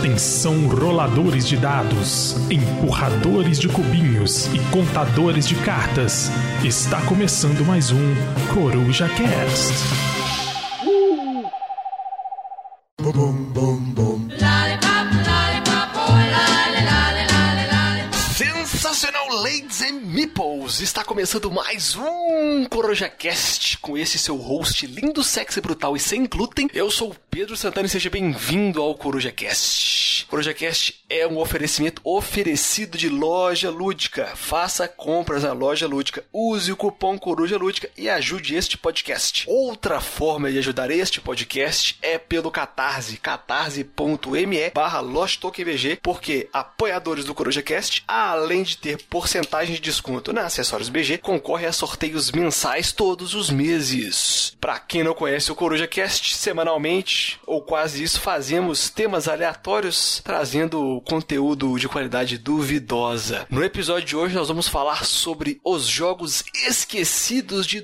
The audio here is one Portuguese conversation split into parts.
Atenção, roladores de dados, empurradores de cubinhos e contadores de cartas. Está começando mais um Coruja Cast. Sensacional, ladies and meeples! Está começando mais um CorujaCast com esse seu host lindo, sexy, brutal e sem glúten. Eu sou o Pedro Santana e seja bem-vindo ao CorujaCast. CorujaCast é um oferecimento oferecido de Loja Lúdica. Faça compras na Loja Lúdica, use o cupom Coruja Lúdica e ajude este podcast. Outra forma de ajudar este podcast é pelo Catarse, catarse.me/LostTokenBG, porque apoiadores do CorujaCast, além de ter porcentagem de desconto na Acessórios BG, concorre a sorteios mensais todos os meses. Pra quem não conhece o CorujaCast, semanalmente, ou quase isso, fazemos temas aleatórios, trazendo conteúdo de qualidade duvidosa. No episódio de hoje nós vamos falar sobre os jogos esquecidos de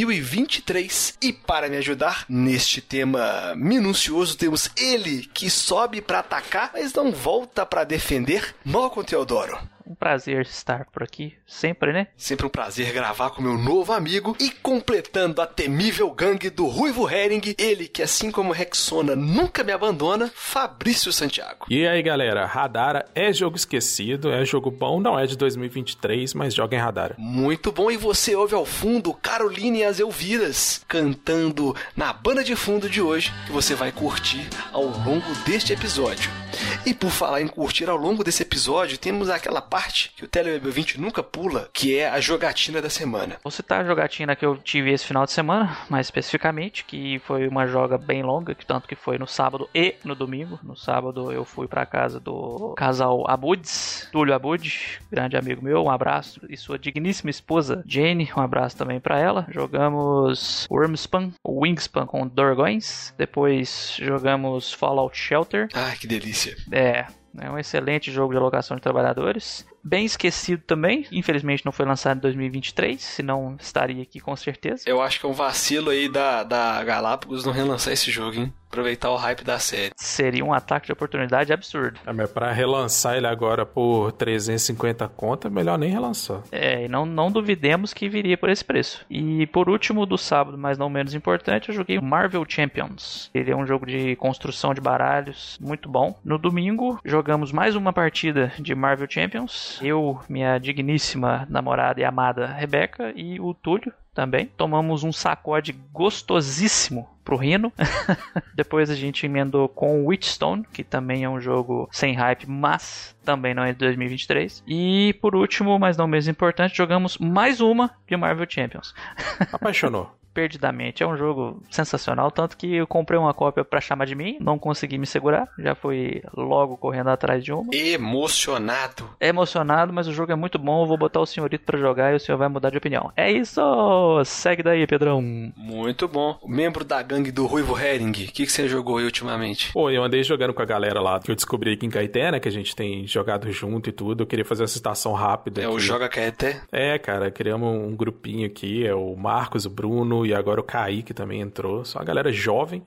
2023. E para me ajudar neste tema minucioso, temos ele que sobe pra atacar, mas não volta pra defender, Malcolm Teodoro. Um prazer estar por aqui, sempre, né? Sempre um prazer gravar com meu novo amigo. E completando a temível gangue do Ruivo Hering, ele que, assim como Rexona, nunca me abandona, Fabrício Santiago. E aí, galera, Radara é jogo esquecido, é jogo bom, não é de 2023, mas joga em Radara. Muito bom, e você ouve ao fundo Caroline e as Elviras cantando na banda de fundo de hoje, que você vai curtir ao longo deste episódio. E por falar em curtir ao longo desse episódio, temos aquela parte que o Teleweb20 nunca pula, que é a jogatina da semana. Vou citar a jogatina que eu tive esse final de semana, mais especificamente, que foi uma joga bem longa, tanto que foi no sábado e no domingo. No sábado eu fui pra casa do casal Abudes, Túlio Abud, grande amigo meu, um abraço, e sua digníssima esposa Jane, um abraço também pra ela. Jogamos Wormspan, ou Wingspan com Dorgões, depois jogamos Fallout Shelter. Ai, que delícia. É um excelente jogo de alocação de trabalhadores. Bem esquecido também, infelizmente não foi lançado em 2023, senão estaria aqui com certeza. Eu acho que é um vacilo aí da Galápagos não relançar esse jogo, hein? Aproveitar o hype da série. Seria um ataque de oportunidade absurdo. Mas pra relançar ele agora por 350 conto, é melhor nem relançar. E não duvidemos que viria por esse preço. E por último, do sábado, mas não menos importante, eu joguei Marvel Champions. Ele é um jogo de construção de baralhos muito bom. No domingo, jogamos mais uma partida de Marvel Champions. Eu, minha digníssima namorada e amada Rebeca e o Túlio também. Tomamos um sacode gostosíssimo pro Rino. Depois a gente emendou com Witchstone, que também é um jogo sem hype, mas também não é de 2023. E por último, mas não menos importante, jogamos mais uma de Marvel Champions. Apaixonou. Perdidamente. É um jogo sensacional, tanto que eu comprei uma cópia pra chamar de mim, não consegui me segurar, já fui logo correndo atrás de uma. Emocionado, mas o jogo é muito bom, eu vou botar o senhorito pra jogar e o senhor vai mudar de opinião. É isso! Segue daí, Pedrão. Muito bom. Membro da gangue do Ruivo Hering, o que você jogou aí ultimamente? Pô, eu andei jogando com a galera lá, que eu descobri aqui em Caeté, né, que a gente tem jogado junto e tudo, eu queria fazer uma citação rápida. É aqui. O Joga Caeté? É, cara, criamos um grupinho aqui, é o Marcos, o Bruno e agora o Kaique também entrou. Só a galera jovem.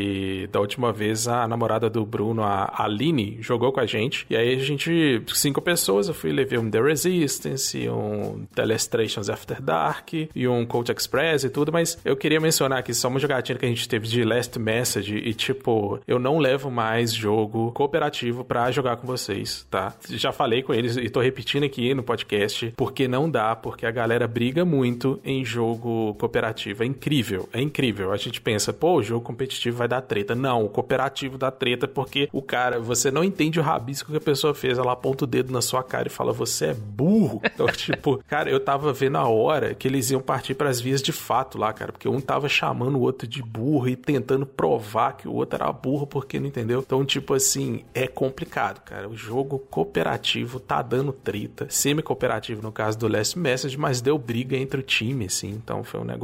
E da última vez a namorada do Bruno, a Aline, jogou com a gente. E aí a gente, 5 pessoas, eu levei um The Resistance, um Telestrations After Dark e um Coach Express e tudo. Mas eu queria mencionar aqui só uma jogatina que a gente teve de Last Message e tipo, eu não levo mais jogo cooperativo pra jogar com vocês, tá? Já falei com eles e tô repetindo aqui no podcast, porque não dá, porque a galera briga muito em jogo cooperativo. É incrível. É incrível. A gente pensa, pô, o jogo competitivo vai dar treta. Não, o cooperativo dá treta porque o cara, você não entende o rabisco que a pessoa fez. Ela aponta o dedo na sua cara e fala, você é burro. Então, tipo, cara, eu tava vendo a hora que eles iam partir pras vias de fato lá, cara. Porque um tava chamando o outro de burro e tentando provar que o outro era burro porque não entendeu. Então, tipo assim, é complicado, cara. O jogo cooperativo tá dando treta. Semi-cooperativo no caso do Last Message, mas deu briga entre o time, assim. Então, foi um negócio feio pra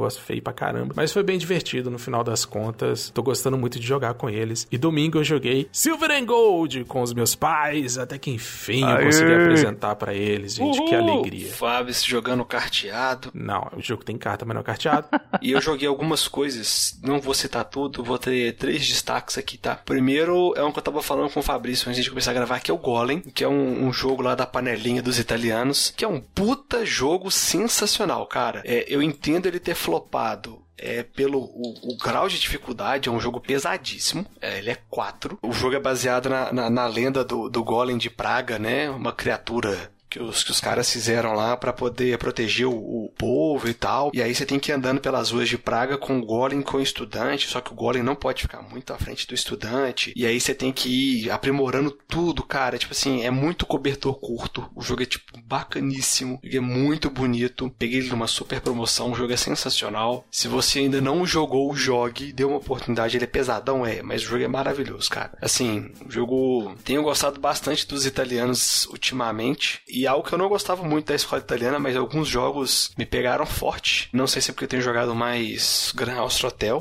pra caramba. Mas foi bem divertido no final das contas. Tô gostando muito de jogar com eles. E domingo eu joguei Silver and Gold com os meus pais. Até que enfim eu consegui apresentar pra eles, gente. Que alegria. Fábio jogando carteado. Não, o jogo tem carta, mas não é carteado. E eu joguei algumas coisas, não vou citar tudo, vou ter 3 destaques aqui, tá? Primeiro é um que eu tava falando com o Fabrício antes de começar a gravar, que é o Golem, que é um jogo lá da panelinha dos italianos, que é um puta jogo sensacional, cara. Eu entendo ele ter flopado pelo o grau de dificuldade. É um jogo pesadíssimo, ele é 4. O jogo é baseado na lenda do Golem de Praga, né? Uma criatura que os caras fizeram lá pra poder proteger o povo e tal. E aí você tem que ir andando pelas ruas de Praga com o Golem com o estudante, só que o Golem não pode ficar muito à frente do estudante. E aí você tem que ir aprimorando tudo, cara. Tipo assim, é muito cobertor curto. O jogo é tipo bacaníssimo. O jogo é muito bonito. Peguei ele numa super promoção. O jogo é sensacional. Se você ainda não jogou, jogue. Dê uma oportunidade. Ele é pesadão, mas o jogo é maravilhoso, cara. Assim, o jogo... Tenho gostado bastante dos italianos ultimamente. E algo que eu não gostava muito da escola italiana, mas alguns jogos me pegaram forte. Não sei se é porque eu tenho jogado mais Grand Austro Hotel,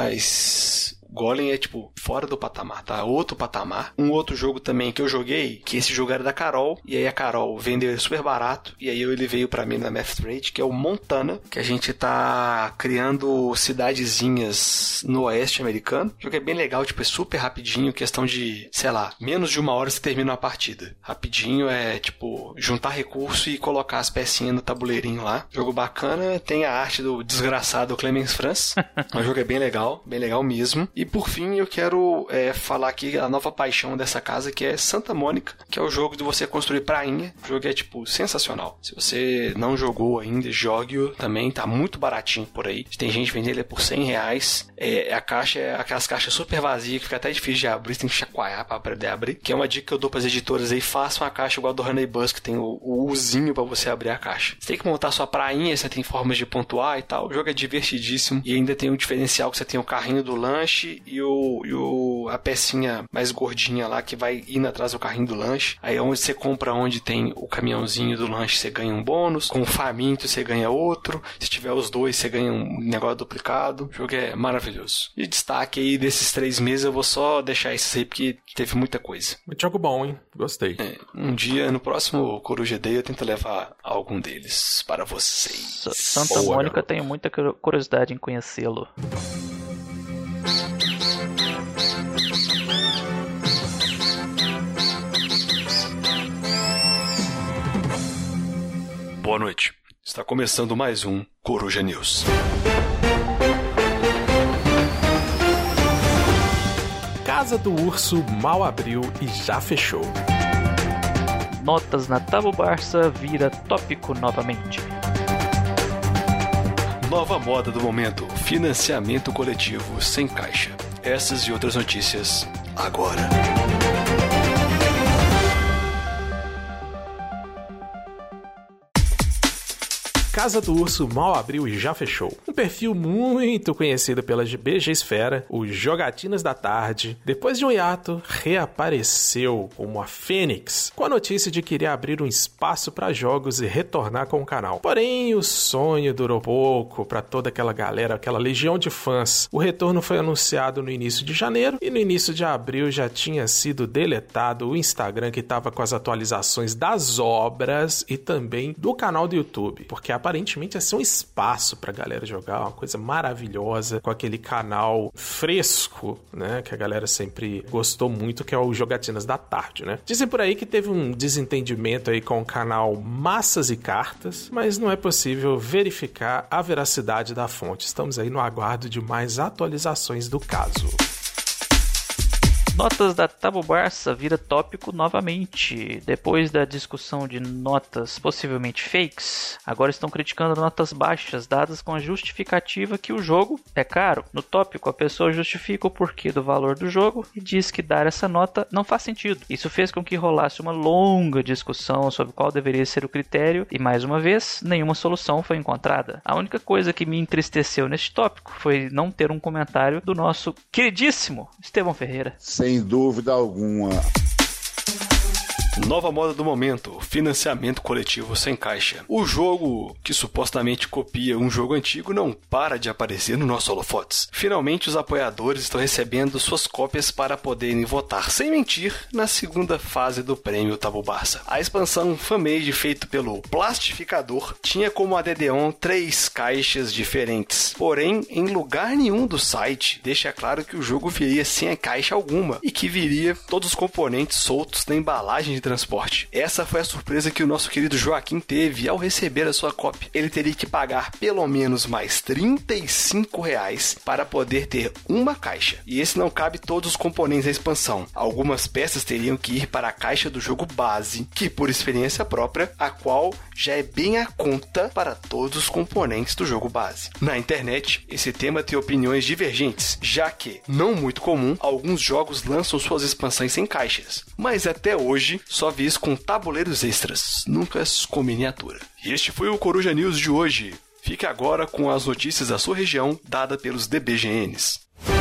mas... Golem é, tipo, fora do patamar, tá? Outro patamar. Um outro jogo também que eu joguei, que esse jogo era da Carol, e aí a Carol vendeu ele super barato, e aí ele veio pra mim na Math Trade, que é o Montana, que a gente tá criando cidadezinhas no oeste americano. O jogo é bem legal, tipo, é super rapidinho, questão de, sei lá, menos de 1 hora você termina uma partida. Rapidinho é, tipo, juntar recurso e colocar as pecinhas no tabuleirinho lá. Jogo bacana, tem a arte do desgraçado Clemens Franz. O jogo é bem legal mesmo. E por fim, eu quero falar aqui a nova paixão dessa casa, que é Santa Mônica, que é o jogo de você construir prainha. O jogo é, tipo, sensacional. Se você não jogou ainda, jogue-o também. Tá muito baratinho por aí. Tem gente vendendo ele por R$100. A caixa é aquelas caixas super vazias, que fica até difícil de abrir. Você tem que chacoalhar pra poder abrir. Que é uma dica que eu dou pras editoras aí. Façam a caixa igual a do Honey Bus, que tem o Uzinho pra você abrir a caixa. Você tem que montar sua prainha, você tem formas de pontuar e tal. O jogo é divertidíssimo. E ainda tem um diferencial que você tem o carrinho do lanche e a pecinha mais gordinha lá que vai indo atrás do carrinho do lanche. Aí onde você compra, onde tem o caminhãozinho do lanche, você ganha um bônus. Com o faminto você ganha outro. Se tiver os dois, você ganha um negócio duplicado. O jogo é maravilhoso. E destaque aí desses 3 meses, eu vou só deixar esses aí porque teve muita coisa. Muito jogo bom, hein? Gostei. Um dia, no próximo Coruja Day, eu tento levar algum deles para vocês. Santa Mônica, tenho muita curiosidade em conhecê-lo. Boa noite. Está começando mais um Coruja News. Casa do Urso mal abriu e já fechou. Notas na Tabu Barça vira tópico novamente. Nova moda do momento: financiamento coletivo sem caixa. Essas e outras notícias agora. Casa do Urso mal abriu e já fechou. Um perfil muito conhecido pela BG Esfera, o Jogatinas da Tarde, depois de um hiato, reapareceu como a Fênix, com a notícia de que iria abrir um espaço para jogos e retornar com o canal. Porém, o sonho durou pouco para toda aquela galera, aquela legião de fãs. O retorno foi anunciado no início de janeiro e no início de abril já tinha sido deletado o Instagram que estava com as atualizações das obras e também do canal do YouTube, porque aparentemente ia ser um espaço pra galera jogar, uma coisa maravilhosa, com aquele canal fresco, né, que a galera sempre gostou muito, que é o Jogatinas da Tarde, né. Dizem por aí que teve um desentendimento aí com o canal Massas e Cartas, mas não é possível verificar a veracidade da fonte. Estamos aí no aguardo de mais atualizações do caso. Notas da Tabu Barça vira tópico novamente. Depois da discussão de notas possivelmente fakes, agora estão criticando notas baixas dadas com a justificativa que o jogo é caro. No tópico, a pessoa justifica o porquê do valor do jogo e diz que dar essa nota não faz sentido. Isso fez com que rolasse uma longa discussão sobre qual deveria ser o critério e, mais uma vez, nenhuma solução foi encontrada. A única coisa que me entristeceu neste tópico foi não ter um comentário do nosso queridíssimo Estevão Ferreira. Sem dúvida alguma. Nova moda do momento, financiamento coletivo sem caixa. O jogo que supostamente copia um jogo antigo não para de aparecer no nosso holofotes. Finalmente os apoiadores estão recebendo suas cópias para poderem votar sem mentir na segunda fase do prêmio Tabu Barça. A expansão Fanmade feita pelo Plastificador tinha como add-on 3 caixas diferentes. Porém, em lugar nenhum do site deixa claro que o jogo viria sem a caixa alguma e que viria todos os componentes soltos da embalagem de transporte. Essa foi a surpresa que o nosso querido Joaquim teve ao receber a sua cópia. Ele teria que pagar pelo menos mais R$35 para poder ter uma caixa. E esse não cabe todos os componentes da expansão. Algumas peças teriam que ir para a caixa do jogo base, que por experiência própria, a qual já é bem a conta para todos os componentes do jogo base. Na internet, esse tema tem opiniões divergentes, já que, não muito comum, alguns jogos lançam suas expansões sem caixas. Mas até hoje, só vi isso com tabuleiros extras, nunca com miniatura. E este foi o Coruja News de hoje. Fique agora com as notícias da sua região, dada pelos DBGNs.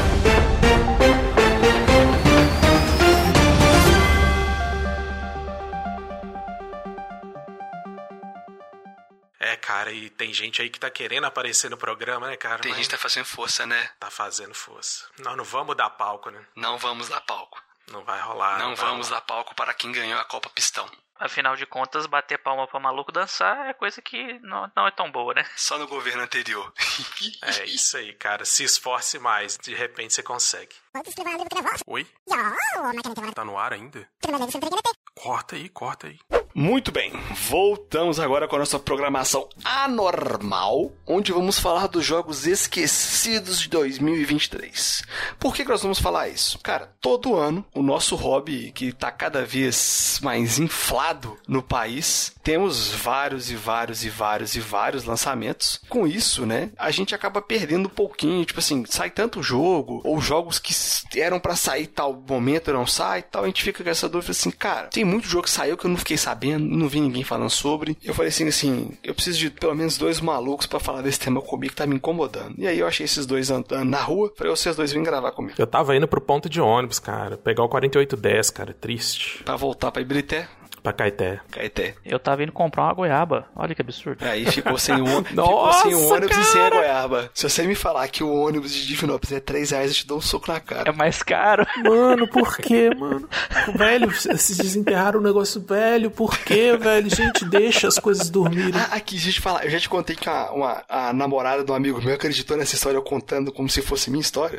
Cara, e tem gente aí que tá querendo aparecer no programa, né, cara? Tem gente que tá fazendo força, né? Tá fazendo força. Nós não vamos dar palco, né? Não vamos dar palco. Não vai rolar. Não vamos dar palco para quem ganhou a Copa Pistão. Afinal de contas, bater palma pra maluco dançar é coisa que não é tão boa, né? Só no governo anterior. É isso aí, cara. Se esforce mais. De repente você consegue. Oi? Tá no ar ainda? Corta aí. Muito bem, voltamos agora com a nossa programação anormal, onde vamos falar dos jogos esquecidos de 2023. Por que nós vamos falar isso? Cara, todo ano, o nosso hobby, que tá cada vez mais inflado no país, temos vários lançamentos. Com isso, né, a gente acaba perdendo um pouquinho, tipo assim, sai tanto jogo, ou jogos que eram pra sair tal momento não sai, tal, a gente fica com essa dúvida assim, cara, tem muito jogo que saiu que eu não fiquei sabendo, não vi ninguém falando sobre. Eu falei assim, eu preciso de pelo menos 2 malucos pra falar desse tema comigo que tá me incomodando. E aí eu achei esses 2 andando na rua, falei, vocês 2 vêm gravar comigo. Eu tava indo pro ponto de ônibus, cara, pegar o 4810, cara, triste. Pra voltar pra Ibrité? Pra Caeté. Eu tava indo comprar uma goiaba. Olha que absurdo. Aí ficou sem o ônibus cara! E sem a goiaba. Se você me falar que o ônibus de Divinópolis é R$3, eu te dou um soco na cara. É mais caro. Mano, por quê, mano? Velho, se desenterraram um negócio velho. Por quê, velho? Gente, deixa as coisas dormirem. Aqui, deixa eu te falar. Eu já te contei que a namorada de um amigo meu acreditou nessa história eu contando como se fosse minha história.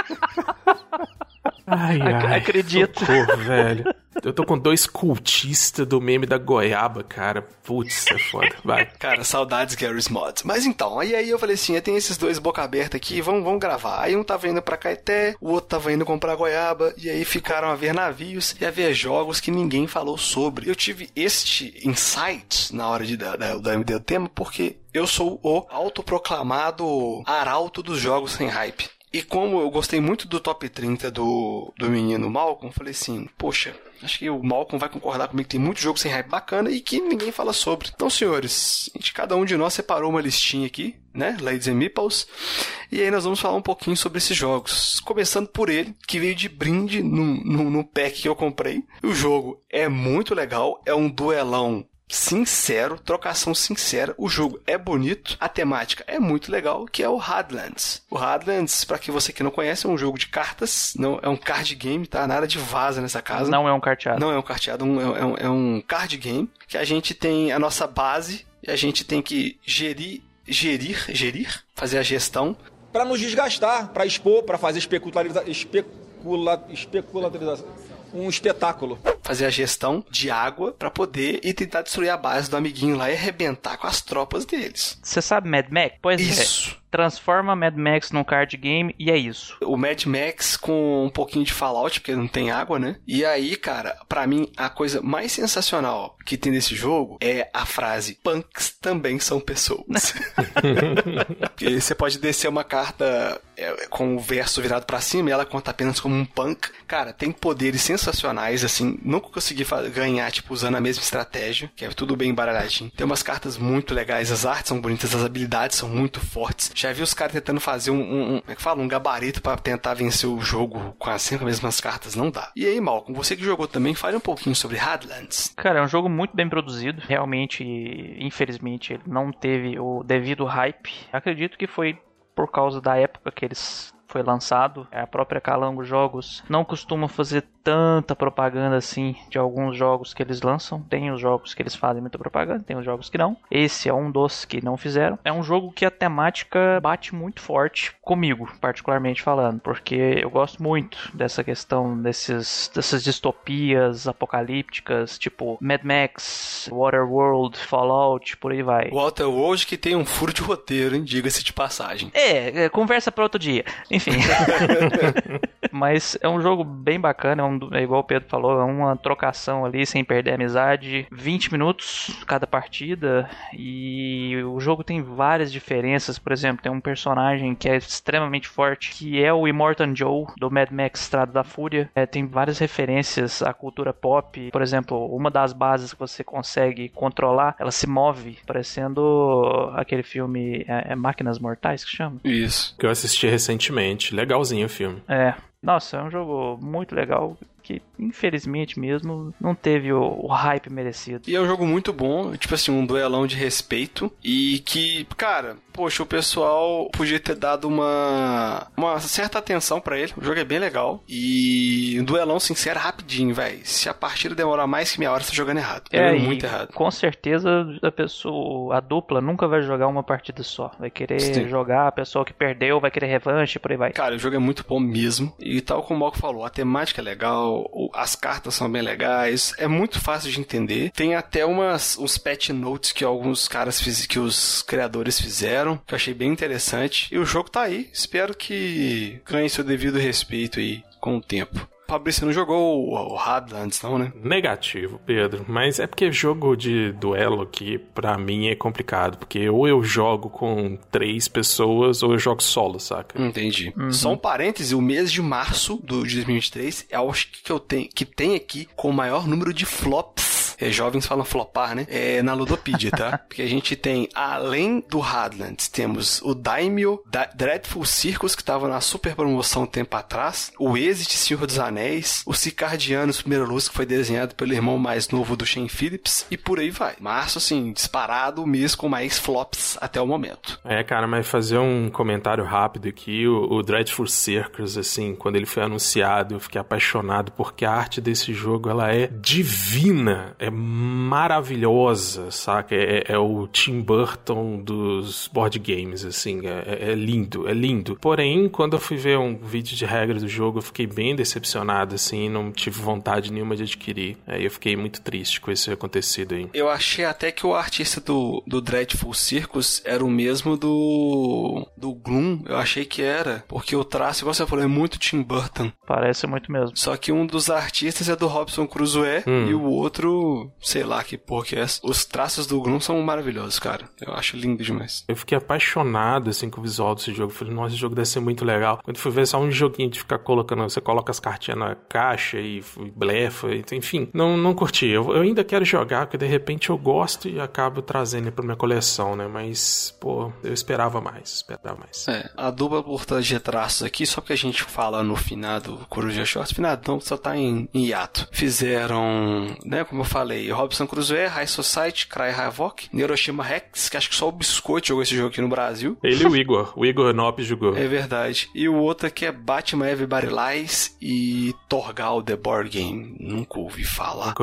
Ai, acredito. Socorro, velho. Eu tô com 2 cultistas do meme da goiaba, cara. Putz, é foda. Vai. Cara, saudades Garry's Mods. Mas então, aí eu falei assim, eu tenho esses 2 boca aberta aqui, vamos gravar. Aí um tava indo pra Caeté, o outro tava indo comprar goiaba, e aí ficaram a ver navios e a ver jogos que ninguém falou sobre. Eu tive este insight na hora da MD do tema, porque eu sou o autoproclamado arauto dos jogos sem hype. E como eu gostei muito do top 30 do menino Malcolm, falei assim, poxa, acho que o Malcolm vai concordar comigo que tem muito jogo sem hype bacana e que ninguém fala sobre. Então, senhores, cada um de nós separou uma listinha aqui, né, Ladies and Meeples, e aí nós vamos falar um pouquinho sobre esses jogos. Começando por ele, que veio de brinde no pack que eu comprei. O jogo é muito legal, é um duelão sincero, trocação sincera, o jogo é bonito, a temática é muito legal, que é o Hadlands. O Hadlands, pra que você que não conhece, é um jogo de cartas, não é um card game, tá? Nada de vaza nessa casa. Não é um carteado. Não é um carteado, é um card game, que a gente tem a nossa base, e a gente tem que gerir, fazer a gestão. Pra nos desgastar, pra expor, pra fazer especularização. Um espetáculo. Fazer a gestão de água pra poder ir tentar destruir a base do amiguinho lá e arrebentar com as tropas deles. Você sabe Mad Max? Pois isso. Transforma Mad Max num card game e é isso. O Mad Max com um pouquinho de Fallout, porque não tem água, né? E aí, cara, pra mim, a coisa mais sensacional que tem nesse jogo é a frase punks também são pessoas. Porque você pode descer uma carta com o verso virado pra cima e ela conta apenas como um punk. Cara, tem poderes sensacionais, assim, nunca consegui ganhar, tipo, usando a mesma estratégia, que é tudo bem embaralhadinho. Tem umas cartas muito legais, as artes são bonitas, as habilidades são muito fortes. Já vi os caras tentando fazer como é que fala? Um gabarito pra tentar vencer o jogo com as 5 mesmas cartas, não dá. E aí, Malcolm, você que jogou também, fale um pouquinho sobre Hadlands. Cara, é um jogo muito bem produzido. Realmente, infelizmente, ele não teve o devido hype. Acredito que foi por causa da época que foi lançado. A própria Calango Jogos não costuma fazer tanta propaganda assim de alguns jogos que eles lançam. Tem os jogos que eles fazem muita propaganda, tem os jogos que não. Esse é um dos que não fizeram. É um jogo que a temática bate muito forte comigo, particularmente falando, porque eu gosto muito dessa questão dessas distopias apocalípticas, tipo Mad Max, Waterworld, Fallout, por aí vai. Waterworld que tem um furo de roteiro, hein? Diga-se de passagem. Conversa para outro dia. Enfim. Mas é um jogo bem bacana, é igual o Pedro falou, é uma trocação ali sem perder a amizade. 20 minutos cada partida e o jogo tem várias diferenças. Por exemplo, tem um personagem que é extremamente forte, que é o Immortan Joe, do Mad Max Estrada da Fúria. Tem várias referências à cultura pop. Por exemplo, uma das bases que você consegue controlar, ela se move, parecendo aquele filme Máquinas Mortais, que chama? Isso. Que eu assisti recentemente. Legalzinho o filme. Nossa, é um jogo muito legal que, infelizmente mesmo, não teve o hype merecido. E é um jogo muito bom, tipo assim, um duelão de respeito e que, cara, poxa, o pessoal podia ter dado uma certa atenção pra ele. O jogo é bem legal e um duelão sincero rapidinho, velho. Se a partida demorar mais que meia hora, você tá jogando errado. Muito errado. Com certeza a dupla nunca vai jogar uma partida só. Vai querer jogar, a pessoa que perdeu vai querer revanche, por aí vai. Cara, o jogo é muito bom mesmo. E tal como o Malco falou, a temática é legal, as cartas são bem legais, é muito fácil de entender. Tem até uns patch notes que alguns caras que os criadores fizeram, que eu achei bem interessante. E o jogo tá aí, espero que ganhe seu devido respeito aí com o tempo. Fabrício, não jogou o Hadlands, não, né? Negativo, Pedro. Mas é porque jogo de duelo aqui, pra mim, é complicado. Porque ou eu jogo com 3 pessoas, ou eu jogo solo, saca? Entendi. Só um parêntese, o mês de março de 2023 é o que tem aqui com o maior número de flops. Jovens falam flopar, né? Na Ludopedia, tá? Porque a gente tem, além do Hadlands, temos o Daimyo, Dreadful Circus, que tava na super promoção um tempo atrás, o Exit Senhor dos Anéis, o Sicardianos Primeira Luz, que foi desenhado pelo irmão mais novo do Shane Phillips, e por aí vai. Março, assim, disparado, o mês com mais flops até o momento. Cara, mas fazer um comentário rápido aqui, o Dreadful Circus, assim, quando ele foi anunciado, eu fiquei apaixonado, porque a arte desse jogo, ela é divina, é maravilhosa, saca? É o Tim Burton dos board games, assim, é lindo, é lindo. Porém, quando eu fui ver um vídeo de regras do jogo, eu fiquei bem decepcionado, assim, não tive vontade nenhuma de adquirir. Aí eu fiquei muito triste com isso acontecido aí. Eu achei até que o artista do Dreadful Circus era o mesmo do Gloom, eu achei que era, porque o traço, igual você falou, é muito Tim Burton. Parece muito mesmo. Só que um dos artistas é do Robinson Crusoe e o outro, sei lá que porra que é essa. Os traços do Gloom são maravilhosos, cara. Eu acho lindo demais. Eu fiquei apaixonado, assim, com o visual desse jogo. Falei, nossa, esse jogo deve ser muito legal. Quando fui ver só um joguinho de ficar colocando, você coloca as cartinhas na caixa e blefa, enfim, não curti. Eu ainda quero jogar, porque de repente eu gosto e acabo trazendo ele pra minha coleção, né? Mas, pô, eu esperava mais. A dupla por trás de traços aqui, só porque a gente fala no finado Coruja Shorts, finado não, só tá em hiato. Fizeram, né, como eu falei, Robinson Crusoe, High Society, Cry Havoc, Neuroshima Rex, que acho que só o Biscoito jogou esse jogo aqui no Brasil. Ele e o Igor Nop jogou. É verdade. E o outro aqui é Batman Everybody Lies e Torgal The Board Game. Nunca ouvi falar,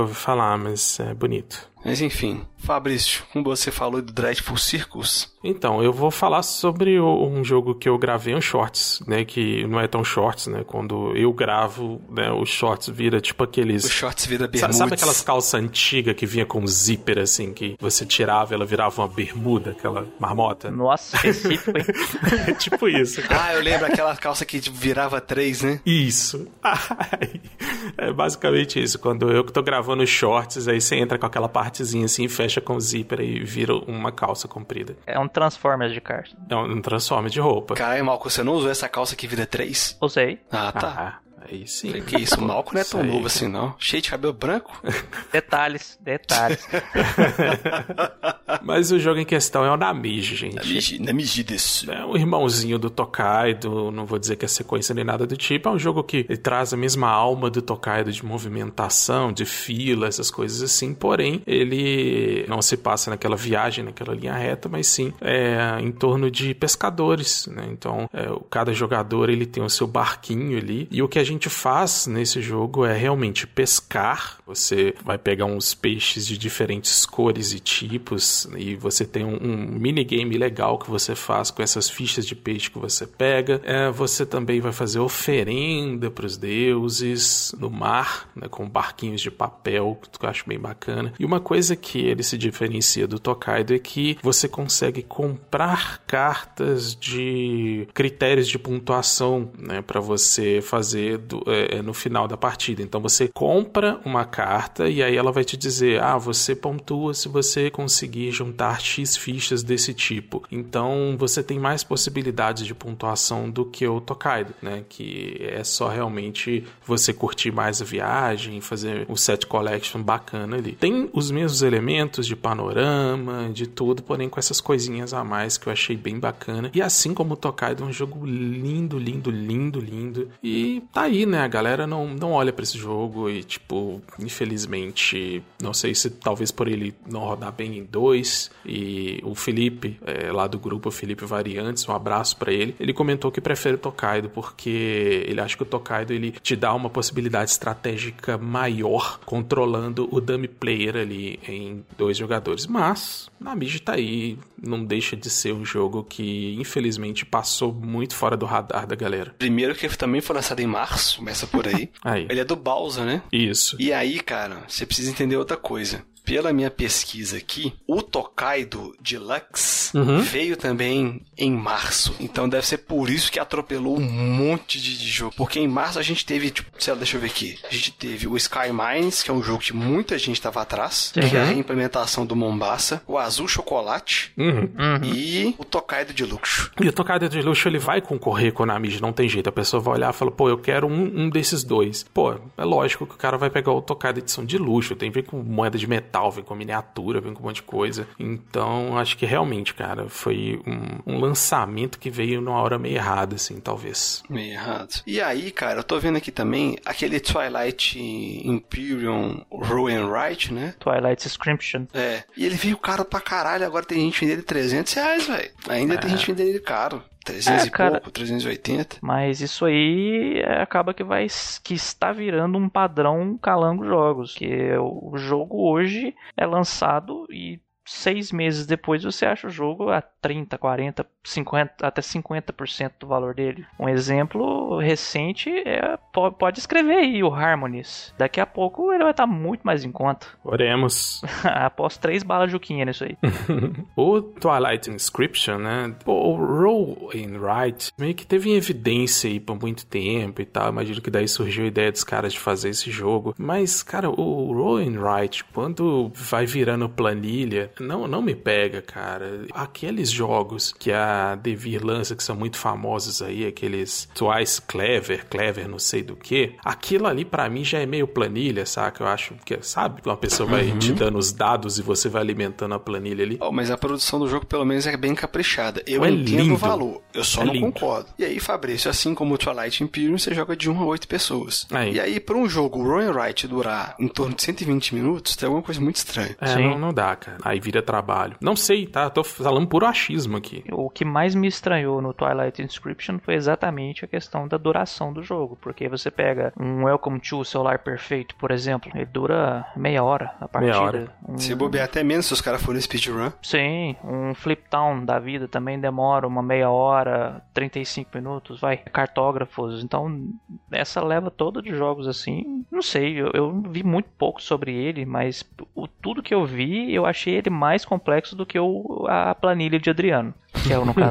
mas é bonito. Mas enfim, Fabrício, como você falou do Dreadful Circus... Então, eu vou falar sobre um jogo que eu gravei um shorts, né, que não é tão shorts, né, quando eu gravo, né, os shorts vira tipo aqueles... Os shorts vira bermudas. Sabe aquelas calças antigas que vinha com zíper, assim, que você tirava e ela virava uma bermuda, aquela marmota? Nossa, específico, hein? É tipo isso, cara. Eu lembro aquela calça que virava 3, né? Isso. É basicamente isso, quando eu que tô gravando os shorts, aí você entra com aquela partezinha assim, fecha com zíper e vira uma calça comprida. É um Transformers de carta. É um Transformers de roupa. Caralho, Malco, você não usou essa calça que vira 3? Usei. Ah, tá. Aí sim. Que isso, o Malco não é tão novo assim, não. Cheio de cabelo branco. Detalhes. Mas o jogo em questão é o Namiji, gente. Namiji desu. É um irmãozinho do Tokaido, não vou dizer que é sequência nem nada do tipo. É um jogo que ele traz a mesma alma do Tokaido de movimentação, de fila, essas coisas assim. Porém, ele não se passa naquela viagem, naquela linha reta, mas sim em torno de pescadores, né? Então, cada jogador ele tem o seu barquinho ali. E o que a gente faz nesse jogo é realmente pescar. Você vai pegar uns peixes de diferentes cores e tipos e você tem um minigame legal que você faz com essas fichas de peixe que você pega. Você também vai fazer oferenda para os deuses no mar, né, com barquinhos de papel, que eu acho bem bacana. E uma coisa que ele se diferencia do Tokaido é que você consegue comprar cartas de critérios de pontuação, né, para você fazer no final da partida. Então você compra uma carta e aí ela vai te dizer, você pontua se você conseguir juntar X fichas desse tipo. Então você tem mais possibilidades de pontuação do que o Tokaido, né, que é só realmente você curtir mais a viagem, fazer um set collection bacana ali. Tem os mesmos elementos de panorama, de tudo, porém com essas coisinhas a mais que eu achei bem bacana. E assim como o Tokaido, é um jogo lindo, lindo, lindo, lindo. E tá aí, né, a galera não olha pra esse jogo e, tipo, infelizmente, não sei se talvez por ele não rodar bem em 2, e o Felipe, lá do grupo, o Felipe Variantes, um abraço pra ele, ele comentou que prefere o Tokaido porque ele acha que o Tokaido ele te dá uma possibilidade estratégica maior controlando o dummy player ali em 2 jogadores. Mas Namiji tá aí, não deixa de ser um jogo que infelizmente passou muito fora do radar da galera. Primeiro que também foi lançado em março, começa por aí. Ele é do Bowser, né? Isso. E aí, cara, você precisa entender outra coisa. Pela minha pesquisa aqui, o Tokaido Deluxe veio também em março. Então deve ser por isso que atropelou um monte de jogo. Porque em março a gente teve, deixa eu ver aqui. A gente teve o Sky Mines, que é um jogo que muita gente estava atrás. Que é a implementação do Mombasa. O Azul Chocolate. E o Tokaido Deluxe. E o Tokaido Deluxe, ele vai concorrer com o Namiji, não tem jeito. A pessoa vai olhar e fala, eu quero um desses dois. É lógico que o cara vai pegar o Tokaido edição de luxo. Tem a ver com moeda de metal, vem com miniatura, vem com um monte de coisa. Então, acho que realmente, cara, foi um lançamento que veio numa hora meio errada, assim, talvez. Meio errado. E aí, cara, eu tô vendo aqui também aquele Twilight Imperium Roll and Write, né? Twilight Inscription. E ele veio caro pra caralho, agora tem gente vendendo ele R$300, velho. Ainda tem gente vendendo ele caro. 300 e pouco, 380. Mas isso aí acaba que está virando um padrão Calango Jogos, que o jogo hoje é lançado e 6 meses depois você acha o jogo a 30, 40, 50, até 50% do valor dele. Um exemplo recente pode escrever aí o Harmonies. Daqui a pouco ele vai estar muito mais em conta. Oremos. Após 3 balas Juquinha nisso aí. O Twilight Inscription, né? O Roll and Write meio que teve em evidência aí por muito tempo e tal. Imagino que daí surgiu a ideia dos caras de fazer esse jogo. Mas, cara, o Roll and Write, quando vai virando planilha, não me pega, cara. Aqueles jogos que a Devir lança, que são muito famosos aí, aqueles Twice Clever, não sei do que, aquilo ali pra mim já é meio planilha, saca? Eu acho que, sabe? Uma pessoa vai te dando os dados e você vai alimentando a planilha ali. Mas a produção do jogo pelo menos é bem caprichada. Eu entendo lindo. O valor, eu só não concordo. E aí, Fabrício, assim como o Twilight Imperium, você joga de 1 a 8 pessoas. E aí, pra um jogo Roll and Write durar em torno de 120 minutos, tem alguma coisa muito estranha. Não dá, cara. Aí vira trabalho. Não sei, tá? Tô falando puro achismo aqui. O que mais me estranhou no Twilight Inscription foi exatamente a questão da duração do jogo, porque você pega um Welcome to Celular Perfeito, por exemplo, ele dura meia hora a partida. Meia hora. Se bobear até menos se os caras forem speedrun. Sim, um Flip Town da vida também demora uma meia hora, 35 minutos, cartógrafos, então essa leva toda de jogos assim, não sei, eu vi muito pouco sobre ele, mas tudo que eu vi, eu achei ele mais complexo do que a planilha de Adriano, que é, no caso,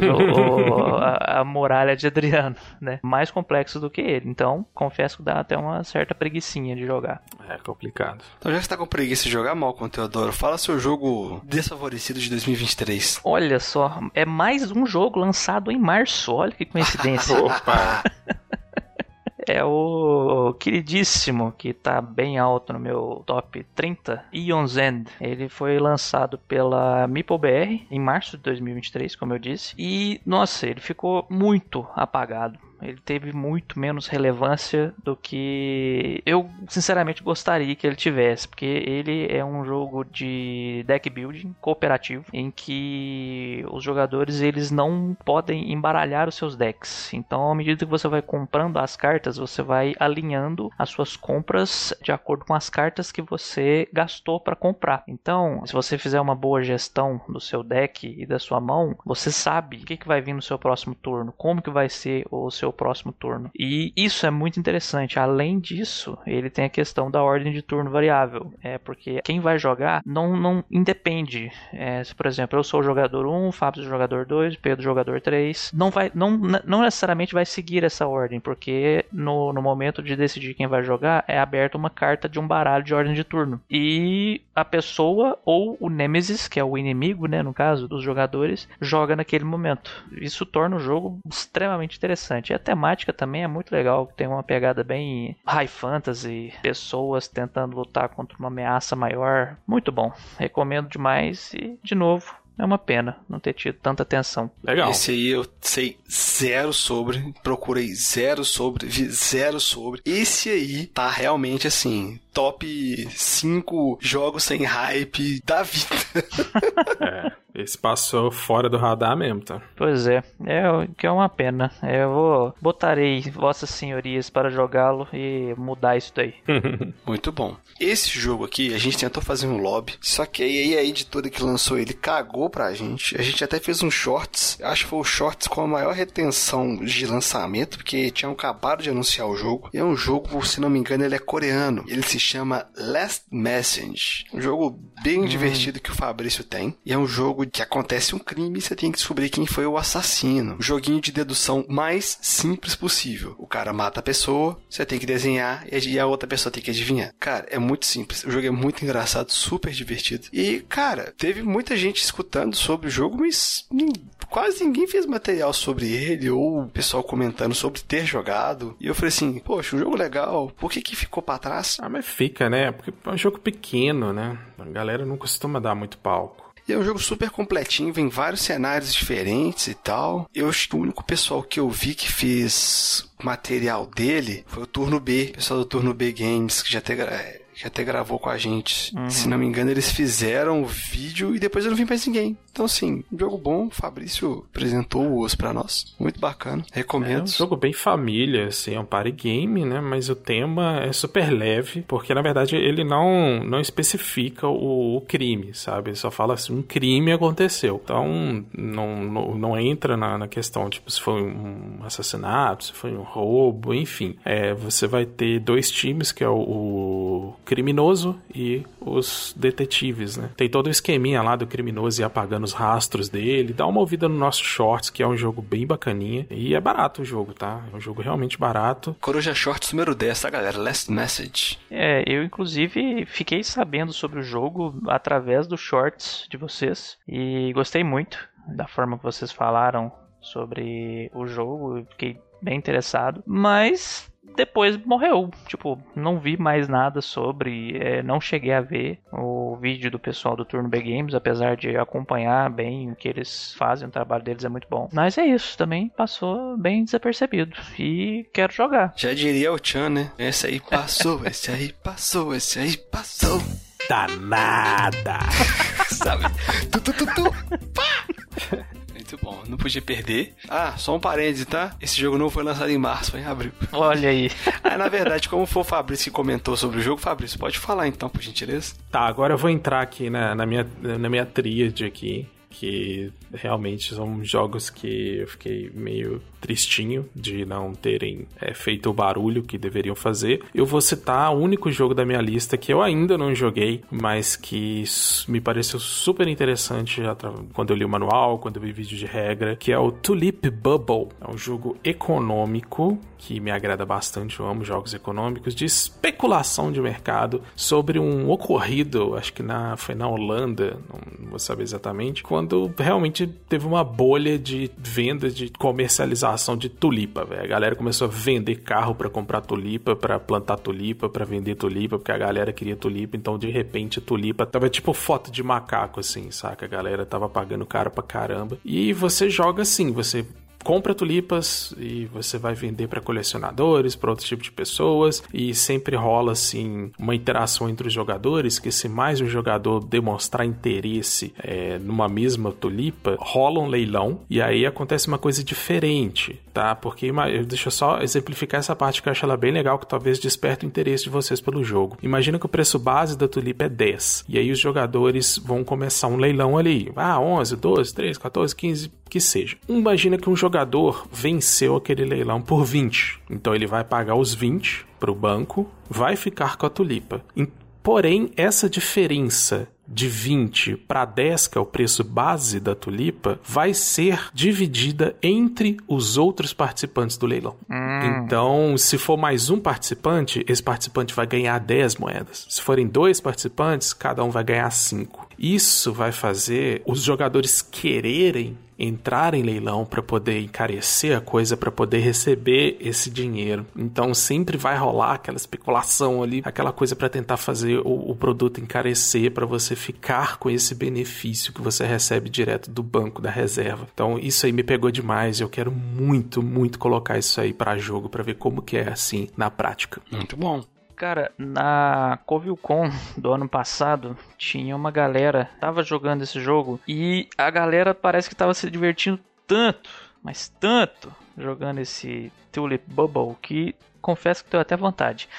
a muralha de Adriano, né? Mais complexo do que ele. Então, confesso que dá até uma certa preguicinha de jogar. É complicado. Então, já que você tá com preguiça de jogar mal com o Teodoro, fala seu jogo desfavorecido de 2023. Olha só, é mais um jogo lançado em março. Olha que coincidência. Opa! é o queridíssimo, que tá bem alto no meu top 30, Aeon's End. Ele foi lançado pela MeepleBR em março de 2023, como eu disse, e, nossa, ele ficou muito apagado. Ele teve muito menos relevância do que eu, sinceramente, gostaria que ele tivesse, porque ele é um jogo de deck building cooperativo, em que os jogadores eles não podem embaralhar os seus decks. Então, à medida que você vai comprando as cartas, você vai alinhando as suas compras de acordo com as cartas que você gastou para comprar. Então, se você fizer uma boa gestão do seu deck e da sua mão, você sabe o que vai vir no seu próximo turno, como que vai ser o seu próximo turno. E isso é muito interessante. Além disso, ele tem a questão da ordem de turno variável. Porque quem vai jogar não independe. Se, por exemplo, eu sou o jogador 1, o Fábio é o jogador 2, o Pedro é o jogador 3. Não necessariamente vai seguir essa ordem, porque no momento de decidir quem vai jogar, é aberta uma carta de um baralho de ordem de turno. E a pessoa, ou o Nemesis, que é o inimigo, né, no caso, dos jogadores, joga naquele momento. Isso torna o jogo extremamente interessante. E a temática também é muito legal, tem uma pegada bem high fantasy, pessoas tentando lutar contra uma ameaça maior. Muito bom, recomendo demais e, de novo, é uma pena não ter tido tanta atenção. Legal. Esse aí eu sei zero sobre, procurei zero sobre, vi zero sobre. Esse aí tá realmente assim, top 5 jogos sem hype da vida. Esse passou fora do radar mesmo, tá? Pois é, que é uma pena. Botarei vossas senhorias para jogá-lo e mudar isso daí. Muito bom. Esse jogo aqui, a gente tentou fazer um lobby, só que aí a editora que lançou ele cagou pra gente. A gente até fez um shorts, acho que foi o shorts com a maior retenção de lançamento, porque tinham acabado de anunciar o jogo. E é um jogo, se não me engano, ele é coreano. Ele se chama Last Message. Um jogo bem divertido que o Fabrício tem. E é um jogo que acontece um crime e você tem que descobrir quem foi o assassino. Um joguinho de dedução mais simples possível. O cara mata a pessoa, você tem que desenhar e a outra pessoa tem que adivinhar. Cara, é muito simples. O jogo é muito engraçado, super divertido. E, cara, teve muita gente escutando sobre o jogo, mas quase ninguém fez material sobre ele ou o pessoal comentando sobre ter jogado. E eu falei assim, poxa, um jogo legal, por que ficou pra trás? Mas fica, né? Porque é um jogo pequeno, né? A galera não costuma dar muito palco. E é um jogo super completinho, vem vários cenários diferentes e tal. Eu acho que o único pessoal que eu vi que fez material dele foi o Turno B, o pessoal do Turno B Games, que já até gravou com a gente. Se não me engano, eles fizeram o vídeo e depois eu não vi mais ninguém. Então, assim, um jogo bom. O Fabrício apresentou o osso pra nós. Muito bacana. Recomendo. É um jogo bem família, assim, é um party game, né? Mas o tema é super leve, porque, na verdade, ele não especifica o crime, sabe? Ele só fala assim, um crime aconteceu. Então, não entra na questão, tipo, se foi um assassinato, se foi um roubo, enfim. Você vai ter dois times, que é o criminoso e os detetives, né? Tem todo o esqueminha lá do criminoso e apagando os rastros dele. Dá uma ouvida no nosso Shorts, que é um jogo bem bacaninha. E é barato o jogo, tá? É um jogo realmente barato. Coruja Shorts número 10, tá, galera? Last Message. Eu, inclusive, fiquei sabendo sobre o jogo através do Shorts de vocês. E gostei muito da forma que vocês falaram sobre o jogo. Fiquei bem interessado. Mas depois morreu, tipo, não vi mais nada sobre, não cheguei a ver o vídeo do pessoal do Turno B Games, apesar de acompanhar bem o que eles fazem, o trabalho deles é muito bom. Mas é isso, também passou bem desapercebido e quero jogar. Já diria o Chan, né? Esse aí passou, esse aí passou, esse aí passou. Danada! Sabe? Pá! Muito bom, não podia perder. Só um parêntese, tá? Esse jogo não foi lançado em março, foi em abril. Olha aí. Na verdade, como foi o Fabrício que comentou sobre o jogo, Fabrício, pode falar então, por gentileza? Tá, agora eu vou entrar aqui na minha tríade aqui, que realmente são jogos que eu fiquei meio tristinho de não terem feito o barulho que deveriam fazer. Eu vou citar o único jogo da minha lista que eu ainda não joguei, mas que me pareceu super interessante quando eu li o manual, quando eu vi vídeo de regra, que é o Tulip Bubble. É um jogo econômico que me agrada bastante, eu amo jogos econômicos, de especulação de mercado sobre um ocorrido, acho que foi na Holanda, não vou saber exatamente, quando realmente teve uma bolha de venda, de comercialização comercialização de tulipa, velho. A galera começou a vender carro pra comprar tulipa, pra plantar tulipa, pra vender tulipa, porque a galera queria tulipa, então de repente a tulipa tava tipo foto de macaco, assim, saca? A galera tava pagando caro pra caramba. E você joga assim, você compra tulipas e você vai vender para colecionadores, para outro tipo de pessoas, e sempre rola assim uma interação entre os jogadores, que se mais um jogador demonstrar interesse numa mesma tulipa, rola um leilão e aí acontece uma coisa diferente, tá? Porque deixa eu só exemplificar essa parte que eu acho ela bem legal, que talvez desperte o interesse de vocês pelo jogo. Imagina que o preço base da tulipa é 10, e aí os jogadores vão começar um leilão ali, 11, 12, 13, 14, 15, que seja. Imagina que um jogador venceu aquele leilão por 20. Então ele vai pagar os 20 para o banco, vai ficar com a tulipa. Porém, essa diferença de 20 para 10, que é o preço base da tulipa, vai ser dividida entre os outros participantes do leilão. Então, se for mais um participante, esse participante vai ganhar 10 moedas. Se forem 2 participantes, cada um vai ganhar 5. Isso vai fazer os jogadores quererem entrar em leilão para poder encarecer a coisa, para poder receber esse dinheiro. Então sempre vai rolar aquela especulação ali, aquela coisa para tentar fazer o produto encarecer, para você ficar com esse benefício que você recebe direto do banco da reserva. Então isso aí me pegou demais, eu quero muito, muito colocar isso aí para jogo, para ver como que é assim na prática. Muito bom. Cara, na CovilleCon do ano passado, tinha uma galera que tava jogando esse jogo e a galera parece que tava se divertindo tanto, mas tanto, jogando esse Tulip Bubble, que confesso que tenho até vontade.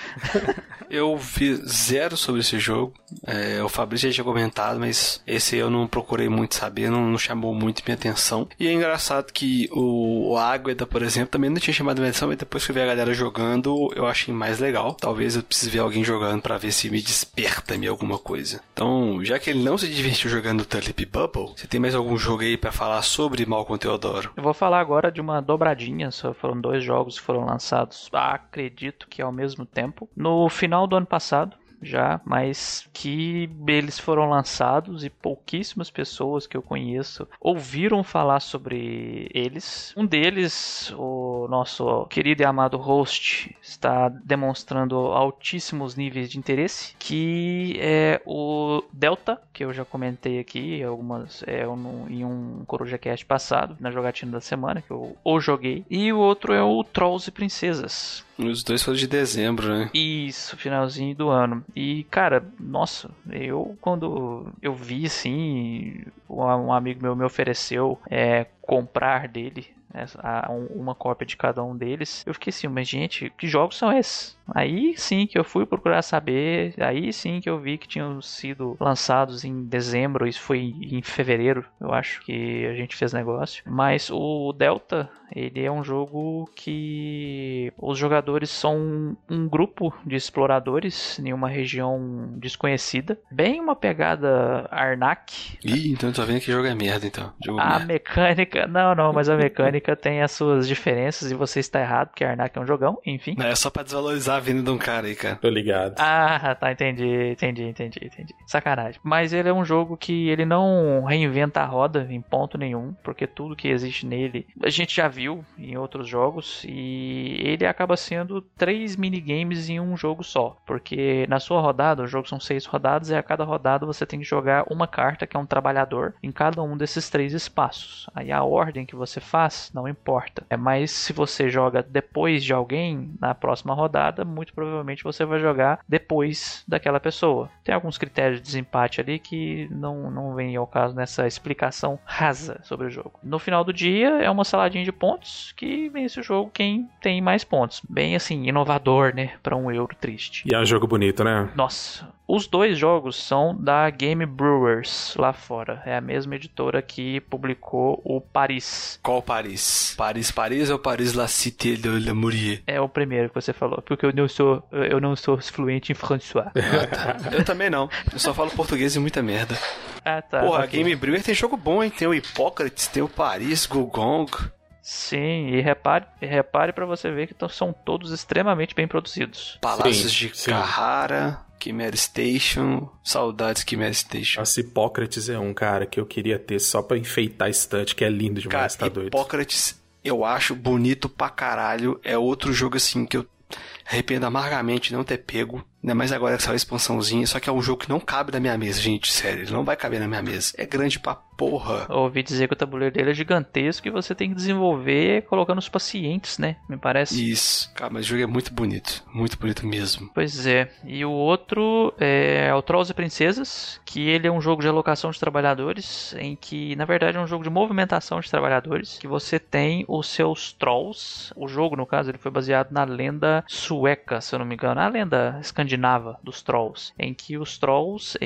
Eu vi 0 sobre esse jogo. O Fabrício já tinha comentado, mas esse eu não procurei muito saber, não chamou muito minha atenção. E é engraçado que o Águeda, por exemplo, também não tinha chamado minha atenção, mas depois que eu vi a galera jogando, eu achei mais legal. Talvez eu precise ver alguém jogando pra ver se me desperta-me alguma coisa. Então, já que ele não se divertiu jogando Tulip Bubble, você tem mais algum jogo aí pra falar sobre Malcolm Teodoro? Eu vou falar agora de uma dobradinha, só foram 2 jogos que foram lançados, acredito que ao mesmo tempo, no final do ano passado já, mas que eles foram lançados e pouquíssimas pessoas que eu conheço ouviram falar sobre eles. Um deles, o nosso querido e amado host, está demonstrando altíssimos níveis de interesse, que é o Delta, que eu já comentei aqui em um CorujaCast passado, na jogatina da semana, que eu joguei. E o outro é o Trolls e Princesas. Os 2 foram de dezembro, né? Isso, finalzinho do ano. E, cara, nossa, quando eu vi, assim, um amigo meu me ofereceu comprar dele uma cópia de cada um deles, eu fiquei assim, mas gente, que jogos são esses? Aí sim que eu fui procurar saber, aí sim que eu vi que tinham sido lançados em dezembro, isso foi em fevereiro, eu acho que a gente fez negócio. Mas o Delta, ele é um jogo que os jogadores são um grupo de exploradores em uma região desconhecida, bem uma pegada Arnak. Ih, então eu tô vendo que jogo é merda, então. Mecânica, não, mas a mecânica tem as suas diferenças e você está errado, porque Arnak é um jogão, enfim. É só pra desvalorizar a vida de um cara aí, cara. Tô ligado. Ah, tá, entendi. Sacanagem. Mas ele é um jogo que ele não reinventa a roda em ponto nenhum, porque tudo que existe nele a gente já viu em outros jogos, e ele acaba sendo 3 minigames em um jogo só, porque na sua rodada, o jogo são 6 rodadas, e a cada rodada você tem que jogar uma carta, que é um trabalhador, em cada um desses 3 espaços. Aí a ordem que você faz não importa, mas se você joga depois de alguém, na próxima rodada, muito provavelmente você vai jogar depois daquela pessoa. Tem alguns critérios de desempate ali que não vem ao caso nessa explicação rasa sobre o jogo. No final do dia, é uma saladinha de pontos que vence o jogo quem tem mais pontos. Bem assim, inovador, né? Pra um euro triste. E é um jogo bonito, né? Nossa, os 2 jogos são da Game Brewers lá fora. É a mesma editora que publicou o Paris. Qual Paris? Paris ou Paris La Cité de l'Amourier? É o primeiro que você falou, porque eu não sou fluente em François. Tá. Eu também não. Eu só falo português e muita merda. Ah, tá. Porra, okay. A Game Brewer tem jogo bom, hein? Tem o Hipócrates, tem o Paris, Gugong. Sim, e repare pra você ver que são todos extremamente bem produzidos. Palácios de Carrara, Chimera Station, saudades Chimera Station. Nossa, Hipócrates é um cara que eu queria ter só pra enfeitar a estante, que é lindo demais, cara, tá doido. Hipócrates eu acho bonito pra caralho. É outro jogo assim que eu arrependo amargamente de não ter pego. Ainda mais agora que saiu a expansãozinha. Só que é um jogo que não cabe na minha mesa, gente. Sério, ele não vai caber na minha mesa. É grande pra porra. Eu ouvi dizer que o tabuleiro dele é gigantesco e você tem que desenvolver colocando os pacientes, né? Me parece. Isso. Cara, mas o jogo é muito bonito. Muito bonito mesmo. Pois é. E o outro é o Trolls e Princesas, que ele é um jogo de alocação de trabalhadores, em que, na verdade, é um jogo de movimentação de trabalhadores, que você tem os seus Trolls. O jogo, no caso, ele foi baseado na lenda sueca, se eu não me engano. A lenda escandinava dos Trolls, em que os Trolls,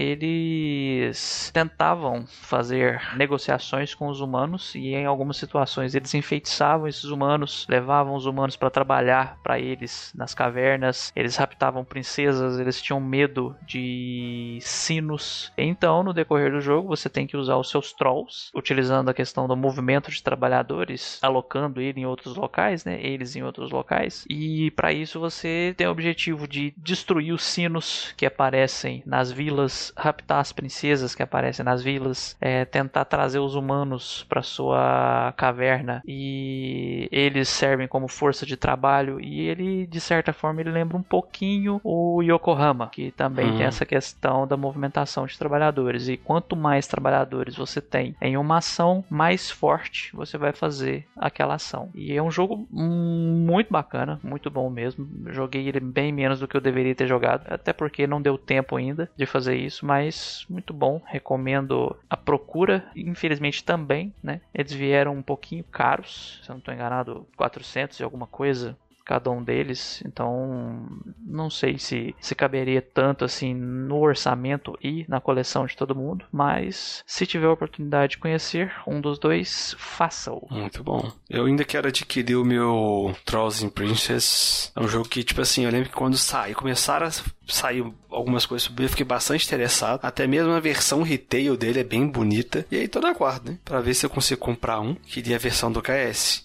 eles tentavam fazer negociações com os humanos e em algumas situações eles enfeitiçavam esses humanos, levavam os humanos para trabalhar para eles nas cavernas, eles raptavam princesas, eles tinham medo de sinos. Então, no decorrer do jogo, você tem que usar os seus Trolls, utilizando a questão do movimento de trabalhadores, alocando ele em outros locais, né? Eles em outros locais. E para isso você tem o objetivo de destruir os sinos que aparecem nas vilas, raptar as princesas que aparecem nas vilas, tentar trazer os humanos para sua caverna, e eles servem como força de trabalho. E ele, de certa forma, ele lembra um pouquinho o Yokohama, que também tem essa questão da movimentação de trabalhadores. E quanto mais trabalhadores você tem em uma ação, mais forte você vai fazer aquela ação. E é um jogo muito bacana, muito bom mesmo. Joguei ele bem menos do que eu deveria ter jogado, até porque não deu tempo ainda de fazer isso, mas muito bom, recomendo a procura. Infelizmente também, né, eles vieram um pouquinho caros, se eu não estou enganado, 400 e alguma coisa cada um deles, então não sei se caberia tanto assim no orçamento e na coleção de todo mundo, mas se tiver a oportunidade de conhecer um dos dois, faça-o. Muito bom. Eu ainda quero adquirir o meu Trolls and Princess. É um jogo que, tipo assim, eu lembro que quando começaram a sair algumas coisas sobre ele, eu fiquei bastante interessado. Até mesmo a versão retail dele é bem bonita. E aí tô na guarda, né, pra ver se eu consigo comprar um. Queria a versão do KS.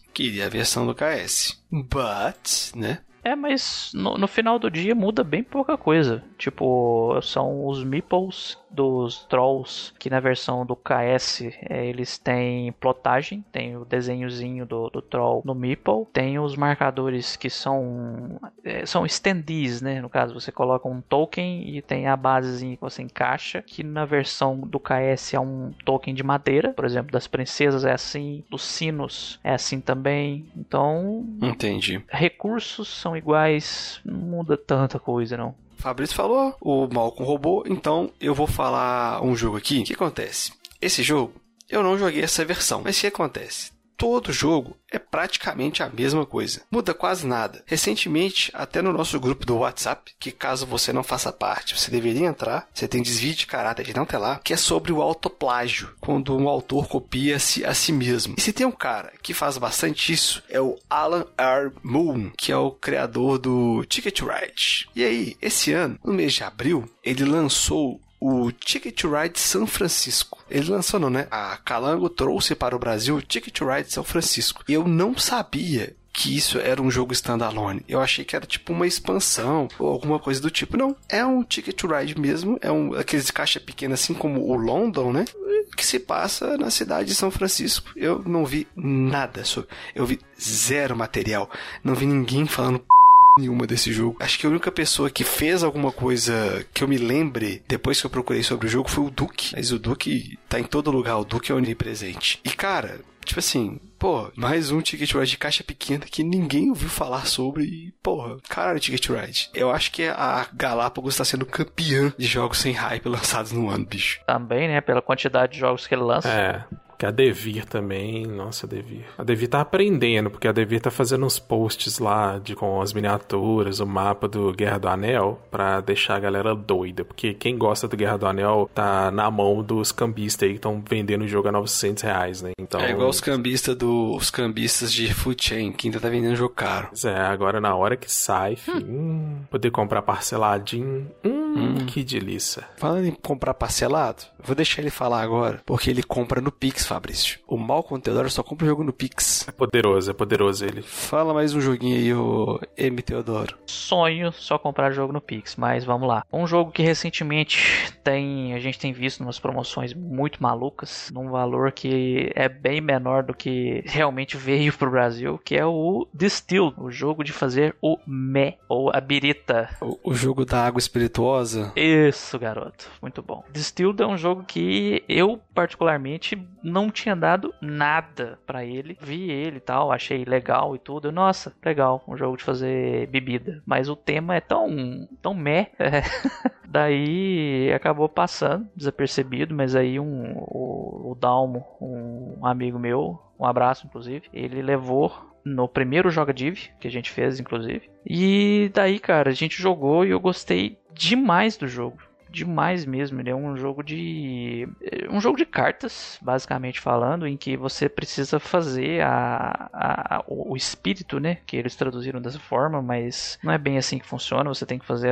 But, né? Mas no final do dia muda bem pouca coisa. Tipo, são os meeples dos Trolls, que na versão do KS eles têm plotagem, tem o desenhozinho do Troll no meeple, tem os marcadores que são standees, né? No caso, você coloca um token e tem a basezinha que você encaixa, que na versão do KS é um token de madeira, por exemplo, das princesas é assim, dos sinos é assim também. Então, entendi. Recursos são iguais, não muda tanta coisa, não. Fabrício falou, o Malcolm roubou, então eu vou falar um jogo aqui. O que acontece? Esse jogo, eu não joguei essa versão, mas o que acontece? Todo jogo é praticamente a mesma coisa. Muda quase nada. Recentemente, até no nosso grupo do WhatsApp, que caso você não faça parte, você deveria entrar, você tem desvio de caráter de não ter lá, que é sobre o autoplágio, quando um autor copia-se a si mesmo. E se tem um cara que faz bastante isso, é o Alan R. Moon, que é o criador do Ticket to Ride. E aí, esse ano, no mês de abril, ele lançou o Ticket to Ride São Francisco. Ele lançou, não, né? A Calango trouxe para o Brasil o Ticket to Ride São Francisco. E eu não sabia que isso era um jogo standalone. Eu achei que era tipo uma expansão ou alguma coisa do tipo. Não, é um Ticket to Ride mesmo. É aqueles de caixa pequena, assim como o London, né? Que se passa na cidade de São Francisco. Eu não vi nada sobre. Eu vi zero material. Não vi ninguém falando nenhuma desse jogo. Acho que a única pessoa que fez alguma coisa que eu me lembre depois que eu procurei sobre o jogo foi o Duke. Mas o Duke tá em todo lugar. O Duke é onipresente. E cara, tipo assim, pô, mais um Ticket to Ride de caixa pequena que ninguém ouviu falar sobre. E, porra, caralho, Ticket to Ride. Eu acho que a Galápagos tá sendo campeã de jogos sem hype lançados no ano, bicho. Também, né? Pela quantidade de jogos que ele lança. Que a Devir também, nossa, a Devir tá aprendendo, porque a Devir tá fazendo uns posts lá com as miniaturas, o mapa do Guerra do Anel, pra deixar a galera doida, porque quem gosta do Guerra do Anel tá na mão dos cambistas aí que estão vendendo o jogo a R$900, né? Então, é igual os cambistas de Food Chain, que ainda tá vendendo jogo caro. Agora na hora que sai, poder comprar parceladinho, Que delícia. Falando em comprar parcelado, vou deixar ele falar agora, porque ele compra no Pix, Fabrício. O Malcolm Teodoro só compra o jogo no Pix. É poderoso ele. Fala mais um joguinho aí, o M. Teodoro. Sonho só comprar jogo no Pix, mas vamos lá. Um jogo que recentemente a gente tem visto umas promoções muito malucas, num valor que é bem menor do que realmente veio pro Brasil, que é o Distilled, o jogo de fazer o mé, ou a birita. O jogo da água espirituosa? Isso, garoto. Muito bom. Distilled é um jogo que eu, particularmente, não tinha dado nada pra ele. Vi ele e tal, achei legal e tudo. Nossa, legal, um jogo de fazer bebida. Mas o tema é tão meh. Daí acabou passando, desapercebido, mas aí o Dalmo, um amigo meu, um abraço inclusive, ele levou no primeiro Joga Div que a gente fez, inclusive. E daí, cara, a gente jogou e eu gostei demais do jogo. Demais mesmo, ele é um jogo de cartas, basicamente falando, em que você precisa fazer o espírito, né, que eles traduziram dessa forma, mas não é bem assim que funciona. Você tem que fazer a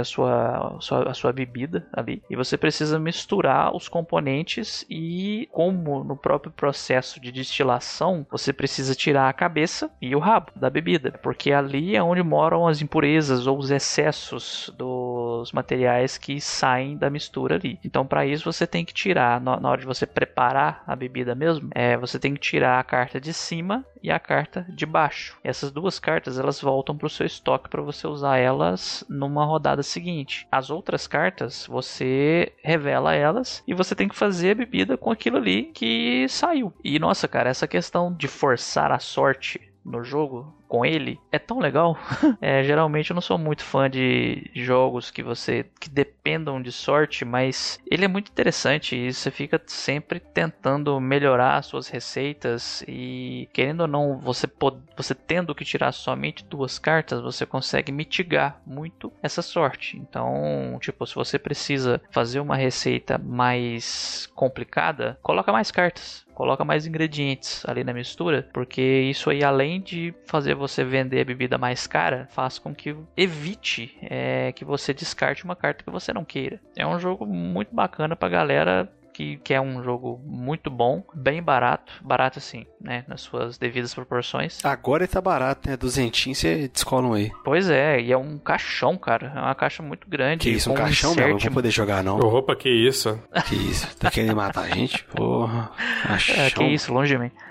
sua bebida ali, e você precisa misturar os componentes, e como no próprio processo de destilação, você precisa tirar a cabeça e o rabo da bebida, porque ali é onde moram as impurezas ou os excessos dos materiais que saem da mistura ali. Então, para isso, você tem que tirar, na hora de você preparar a bebida mesmo, você tem que tirar a carta de cima e a carta de baixo. Essas duas cartas, elas voltam para o seu estoque para você usar elas numa rodada seguinte. As outras cartas, você revela elas e você tem que fazer a bebida com aquilo ali que saiu. E, nossa, cara, essa questão de forçar a sorte no jogo com ele é tão legal. Geralmente eu não sou muito fã de jogos que dependam de sorte, mas ele é muito interessante e você fica sempre tentando melhorar as suas receitas, e querendo ou não, você tendo que tirar somente duas cartas, você consegue mitigar muito essa sorte. Então, tipo, se você precisa fazer uma receita mais complicada, coloca mais cartas, coloca mais ingredientes ali na mistura, porque isso aí, além de fazer você vender a bebida mais cara, faz com que evite que você descarte uma carta que você não queira. É um jogo muito bacana pra galera que é um jogo muito bom, bem barato assim, né, nas suas devidas proporções. Agora ele tá barato, né? Duzentinho você descola um aí. Pois é, e é um caixão, cara, é uma caixa muito grande. Que isso, um caixão mesmo? Não vou poder jogar, não. Opa, que isso? Que isso, tá querendo matar a gente? Porra, caixão. Que isso, longe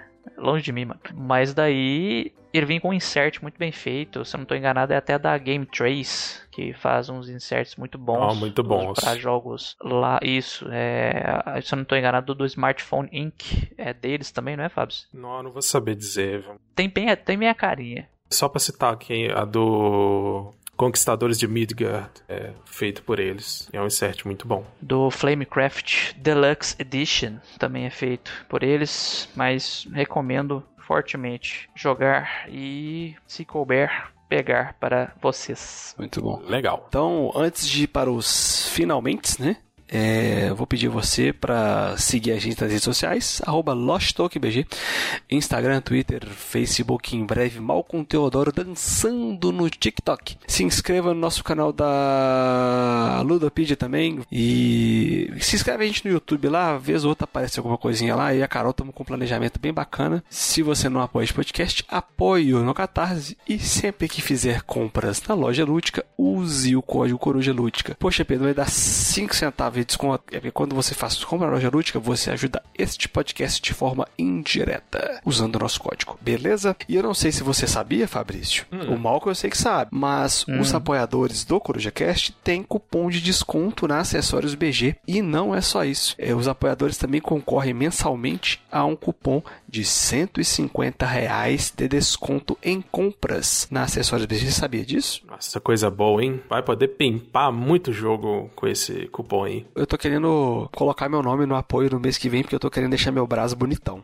de mim, mano. Mas daí ele vem com um insert muito bem feito. Se eu não tô enganado, é até da Game Trace, que faz uns inserts muito bons. Muito bons. Pra jogos lá. Isso, se eu não tô enganado, do Smartphone Inc. É deles também, não é, Fábio? Não vou saber dizer. Tem minha carinha. Só pra citar aqui, a do Conquistadores de Midgard, é feito por eles. É um insert muito bom. Do Flamecraft Deluxe Edition também é feito por eles, mas recomendo fortemente jogar e, se couber, pegar para vocês. Muito bom. Legal. Então, antes de ir para os finalmente, né? Eu vou pedir você para seguir a gente nas redes sociais, @LostTalkBG, Instagram, Twitter, Facebook, em breve Malcolm Teodoro dançando no TikTok. Se inscreva no nosso canal da Ludopedia também, e se inscreve a gente no YouTube lá, vez ou outra aparece alguma coisinha lá, e a Carol estamos com um planejamento bem bacana. Se você não apoia esse podcast, apoie-o no Catarse, e sempre que fizer compras na loja Lúdica, use o código Coruja Lúdica. Poxa, Pedro, vai dar 5 centavos de desconto. Quando você faz compra na loja Lúdica, você ajuda este podcast de forma indireta, usando o nosso código, beleza? E eu não sei se você sabia, Fabrício, o Malcolm eu sei que sabe, mas os apoiadores do CorujaCast têm cupom de desconto na Acessórios BG, e não é só isso. Os apoiadores também concorrem mensalmente a um cupom de R$150 de desconto em compras na Acessórios BG. Você sabia disso? Nossa, coisa boa, hein? Vai poder pimpar muito jogo com esse cupom aí. ruim. Eu tô querendo colocar meu nome no apoio no mês que vem, porque eu tô querendo deixar meu braço bonitão.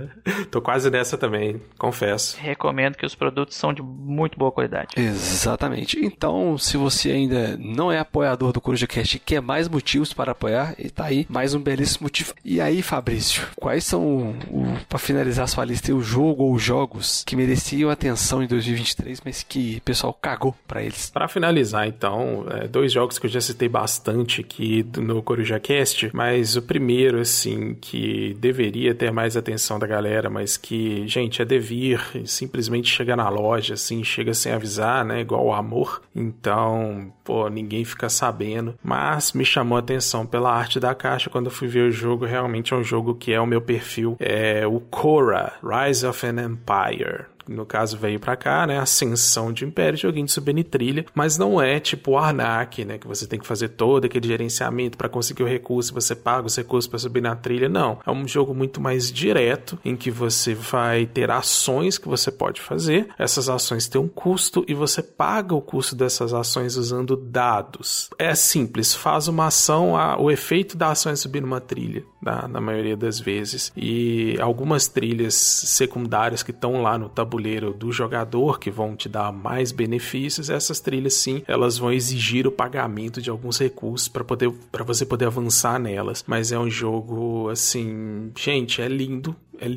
Tô quase nessa também, confesso. Recomendo que os produtos são de muito boa qualidade. Exatamente. Então, se você ainda não é apoiador do CorujaCast e quer mais motivos para apoiar, e tá aí mais um belíssimo motivo. E aí, Fabrício, quais são, pra finalizar sua lista, o jogo ou os jogos que mereciam atenção em 2023, mas que o pessoal cagou pra eles? Para finalizar, então, 2 jogos que eu já citei bastante aqui no CorujaCast, mas o primeiro, assim, que deveria ter mais atenção da galera, mas que, gente, é devir, simplesmente chega na loja, assim, chega sem avisar, né, igual o Amor, então, pô, ninguém fica sabendo, mas me chamou a atenção pela arte da caixa quando eu fui ver o jogo, realmente é um jogo que é o meu perfil, é o Korra, Rise of an Empire. No caso, veio pra cá, né, Ascensão de Império, joguinho de subir em trilha, mas não é tipo o Arnak, né, que você tem que fazer todo aquele gerenciamento pra conseguir o recurso, você paga os recursos pra subir na trilha, não. É um jogo muito mais direto, em que você vai ter ações que você pode fazer, essas ações têm um custo e você paga o custo dessas ações usando dados. É simples, faz uma ação, o efeito da ação é subir numa trilha, na maioria das vezes, e algumas trilhas secundárias que estão lá no tabuleiro do jogador, que vão te dar mais benefícios, essas trilhas sim, elas vão exigir o pagamento de alguns recursos para você poder avançar nelas, mas é um jogo assim, gente, é lindo,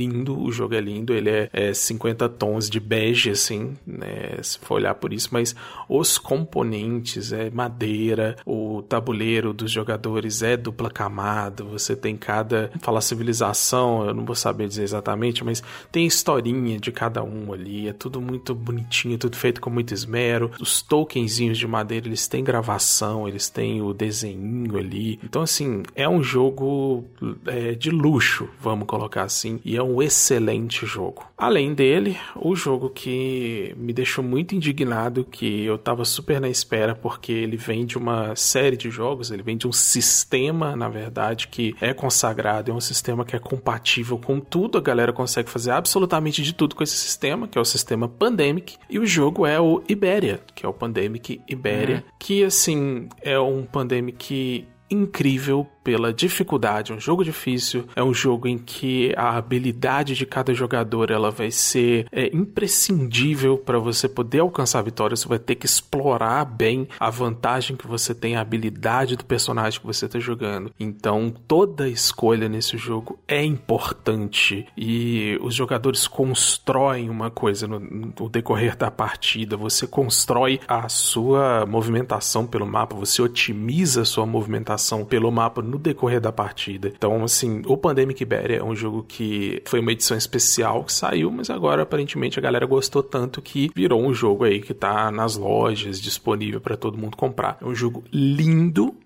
o jogo é lindo, ele é 50 tons de bege, assim, né, se for olhar por isso, mas os componentes, madeira, o tabuleiro dos jogadores é dupla camada, você tem fala civilização, eu não vou saber dizer exatamente, mas tem historinha de cada um ali, é tudo muito bonitinho, tudo feito com muito esmero, os tokenzinhos de madeira, eles têm gravação, eles têm o desenho ali, então assim, é um jogo de luxo, vamos colocar assim, e é um excelente jogo. Além dele, o jogo que me deixou muito indignado, que eu tava super na espera, porque ele vem de uma série de jogos, ele vem de um sistema, na verdade, que é consagrado, é um sistema que é compatível com tudo, a galera consegue fazer absolutamente de tudo com esse sistema, que é o sistema Pandemic, e o jogo é o Iberia, que é o Pandemic Iberia, que, assim, é um Pandemic incrível pela dificuldade, um jogo difícil, é um jogo em que a habilidade de cada jogador ela vai ser imprescindível para você poder alcançar a vitória, você vai ter que explorar bem a vantagem que você tem, a habilidade do personagem que você está jogando, então toda escolha nesse jogo é importante e os jogadores constroem uma coisa no decorrer da partida, você constrói a sua movimentação pelo mapa, você otimiza a sua movimentação pelo mapa no decorrer da partida. Então, assim, o Pandemic Iberia é um jogo que foi uma edição especial que saiu, mas agora, aparentemente, a galera gostou tanto que virou um jogo aí que tá nas lojas, disponível para todo mundo comprar. É um jogo lindo,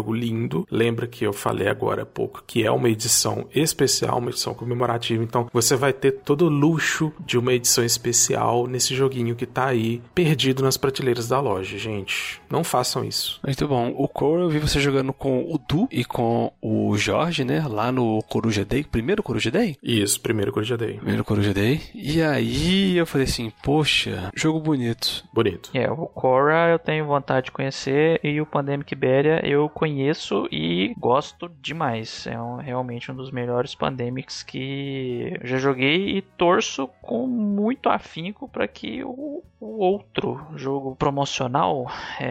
Lembra que eu falei agora há pouco que é uma edição especial, uma edição comemorativa, então você vai ter todo o luxo de uma edição especial nesse joguinho que tá aí, perdido nas prateleiras da loja, gente. Não façam isso. Muito bom. O Korra, eu vi você jogando com o Du e com o Jorge, né? Lá no Coruja Day. Primeiro Coruja Day? Isso, primeiro Coruja Day. E aí eu falei assim, poxa, jogo bonito. O Korra eu tenho vontade de conhecer e o Pandemic Iberia eu conheço e gosto demais. É realmente um dos melhores Pandemics que eu já joguei e torço com muito afinco para que o outro jogo promocional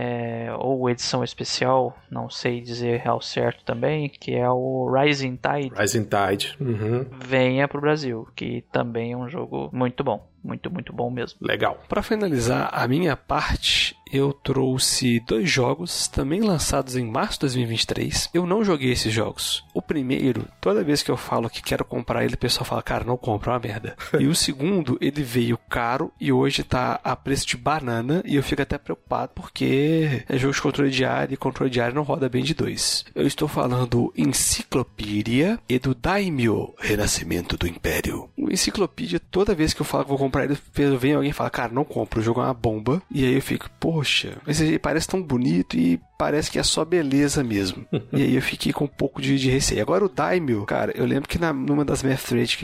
ou edição especial, não sei dizer ao certo também, que é o Rising Tide. Venha pro Brasil, que também é um jogo muito bom. Muito, muito bom mesmo. Legal. Para finalizar a minha parte, eu trouxe 2 jogos também lançados em março de 2023. Eu não joguei esses jogos. O primeiro, toda vez que eu falo que quero comprar ele, o pessoal fala, cara, não compra, é uma merda. E o segundo, ele veio caro e hoje tá a preço de banana e eu fico até preocupado porque é jogo de controle diário e controle diário não roda bem de 2. Eu estou falando Enciclopédia e do Daimyo, Renascimento do Império. O Enciclopédia, toda vez que eu falo que vou comprar ele, vem alguém e fala, cara, não compra, o jogo é uma bomba. E aí eu fico, poxa, mas ele parece tão bonito e parece que é só beleza mesmo. E aí eu fiquei com um pouco de receio. Agora o Daimyo, cara, eu lembro que numa das math trades que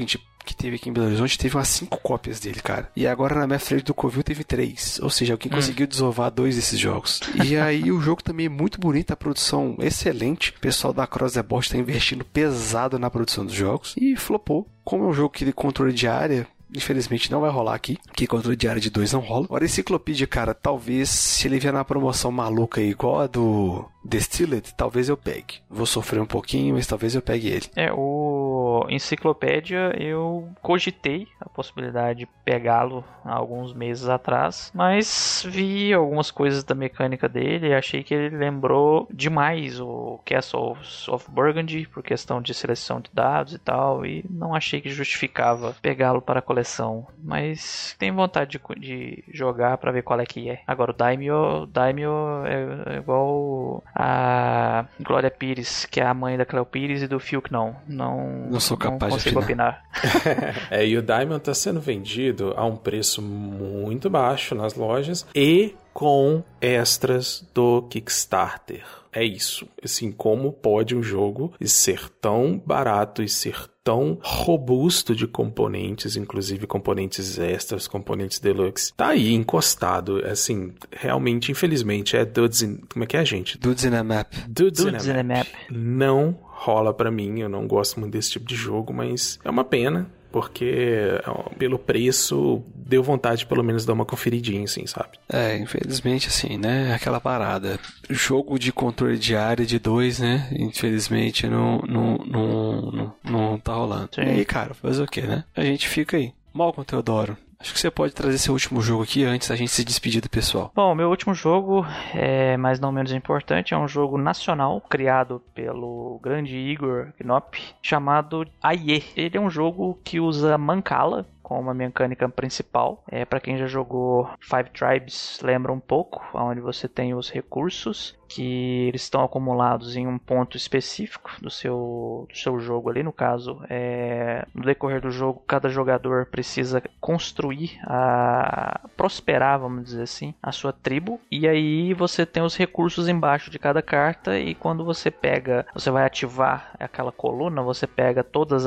que teve aqui em Belo Horizonte teve umas 5 cópias dele, cara. E agora na minha frente do Covil teve 3. Ou seja, alguém conseguiu desovar 2 desses jogos. E aí o jogo também é muito bonito, a produção excelente. O pessoal da Across the Board tá investindo pesado na produção dos jogos. E flopou. Como é um jogo que de controle de área, infelizmente não vai rolar aqui, porque controle de área de 2 não rola. Agora, Encyclopedia, cara, talvez, se ele vier na promoção maluca aí, igual a do Distilled, talvez eu pegue. Vou sofrer um pouquinho, mas talvez eu pegue ele. O Enciclopédia, eu cogitei a possibilidade de pegá-lo há alguns meses atrás, mas vi algumas coisas da mecânica dele e achei que ele lembrou demais o Castle of Burgundy, por questão de seleção de dados e tal, e não achei que justificava pegá-lo para a coleção, mas tenho vontade de jogar para ver qual é que é. Agora, o Daimyo é igual a Glória Pires, que é a mãe da Cleo Pires, e do Fiuk não sou capaz de opinar. E o Daimyo tá sendo vendido a um preço muito baixo nas lojas e com extras do Kickstarter. É isso. Assim, como pode um jogo ser tão barato e ser tão robusto de componentes, inclusive componentes extras, componentes deluxe. Tá aí, encostado. Assim, realmente, infelizmente, é Dudes in... Como é que é, gente? Dudes in a Map. Dudes in a Map. Não rola pra mim, eu não gosto muito desse tipo de jogo, mas é uma pena. Porque pelo preço deu vontade de pelo menos dar uma conferidinha, assim, sabe? Infelizmente, assim, né? Aquela parada. Jogo de controle de área de 2, né? Infelizmente não tá rolando. Sim. E aí, cara, fazer o quê, né? A gente fica aí. Malcolm Teodoro, acho que você pode trazer seu último jogo aqui antes da gente se despedir do pessoal. Bom, meu último jogo, mas não menos importante, é um jogo nacional criado pelo grande Igor Knop, chamado Aie. Ele é um jogo que usa Mancala com uma mecânica principal. Para quem já jogou Five Tribes, lembra um pouco, onde você tem os recursos que eles estão acumulados em um ponto específico do seu jogo ali. No caso, no decorrer do jogo, cada jogador precisa construir, prosperar, vamos dizer assim, a sua tribo. E aí você tem os recursos embaixo de cada carta, e quando você vai ativar aquela coluna, você pega todos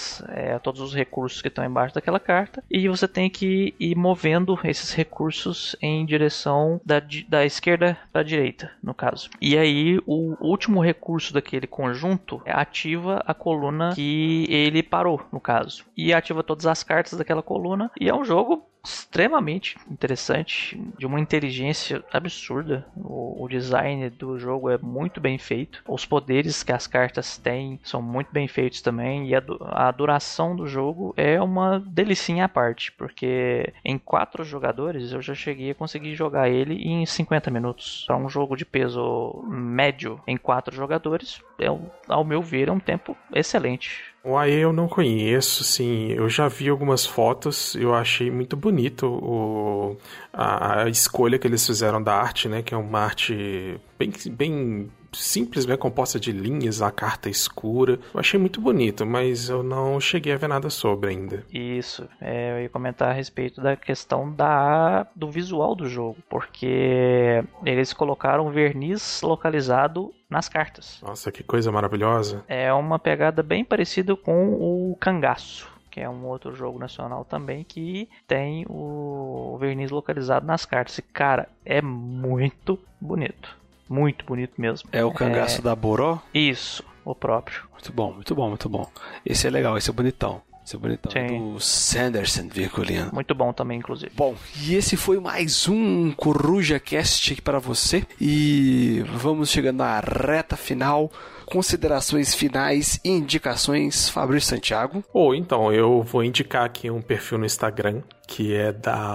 os recursos que estão embaixo daquela carta, e você tem que ir movendo esses recursos em direção da esquerda para a direita, no caso. E aí o último recurso daquele conjunto ativa a coluna que ele parou, no caso, e ativa todas as cartas daquela coluna. E é um jogo extremamente interessante, de uma inteligência absurda. O design do jogo é muito bem feito, os poderes que as cartas têm são muito bem feitos também, e a duração do jogo é uma delicinha à parte, porque em 4 jogadores eu já cheguei a conseguir jogar ele em 50 minutos. Para um jogo de peso médio em 4 jogadores, ao meu ver, é um tempo excelente. O Aie eu não conheço, sim, eu já vi algumas fotos, eu achei muito bonito a escolha que eles fizeram da arte, né, que é uma arte bem simples, né, composta de linhas, a carta escura. Eu achei muito bonito, mas eu não cheguei a ver nada sobre ainda. Isso, eu ia comentar a respeito da questão do visual do jogo, porque eles colocaram verniz localizado nas cartas. Nossa, que coisa maravilhosa. É uma pegada bem parecida com o Cangaço, que é um outro jogo nacional também, que tem o verniz localizado nas cartas. E, cara, é muito bonito. Muito bonito mesmo. É o Cangaço da Boró? Isso, o próprio. Muito bom, muito bom, muito bom. Esse é legal, esse é bonitão. Esse é bonitão. Sim. Do Sanderson Virgulino. Muito bom também, inclusive. Bom, e esse foi mais um Coruja Cast aqui para você. E vamos chegando na reta final. Considerações finais e indicações, Fabrício Santiago. Então, eu vou indicar aqui um perfil no Instagram, que é da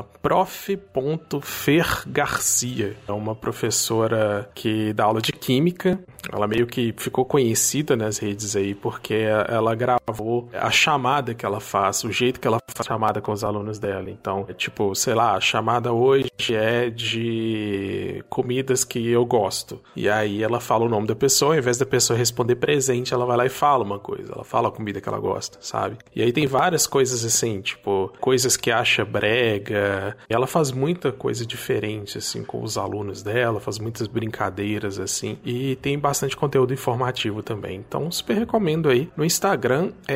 prof.fergarcia. É uma professora que dá aula de química. Ela meio que ficou conhecida nas redes aí, porque ela gravou a chamada que ela faz, o jeito que ela faz a chamada com os alunos dela. Então, é tipo, sei lá, a chamada hoje é de comidas que eu gosto. E aí ela fala o nome da pessoa, ao invés da pessoa responder presente, ela vai lá e fala uma coisa. Ela fala a comida que ela gosta, sabe? E aí tem várias coisas assim, tipo, coisas que acha brega. E ela faz muita coisa diferente, assim, com os alunos dela, faz muitas brincadeiras, assim. assim. E tem bastante conteúdo informativo também. Então, super recomendo aí. No Instagram é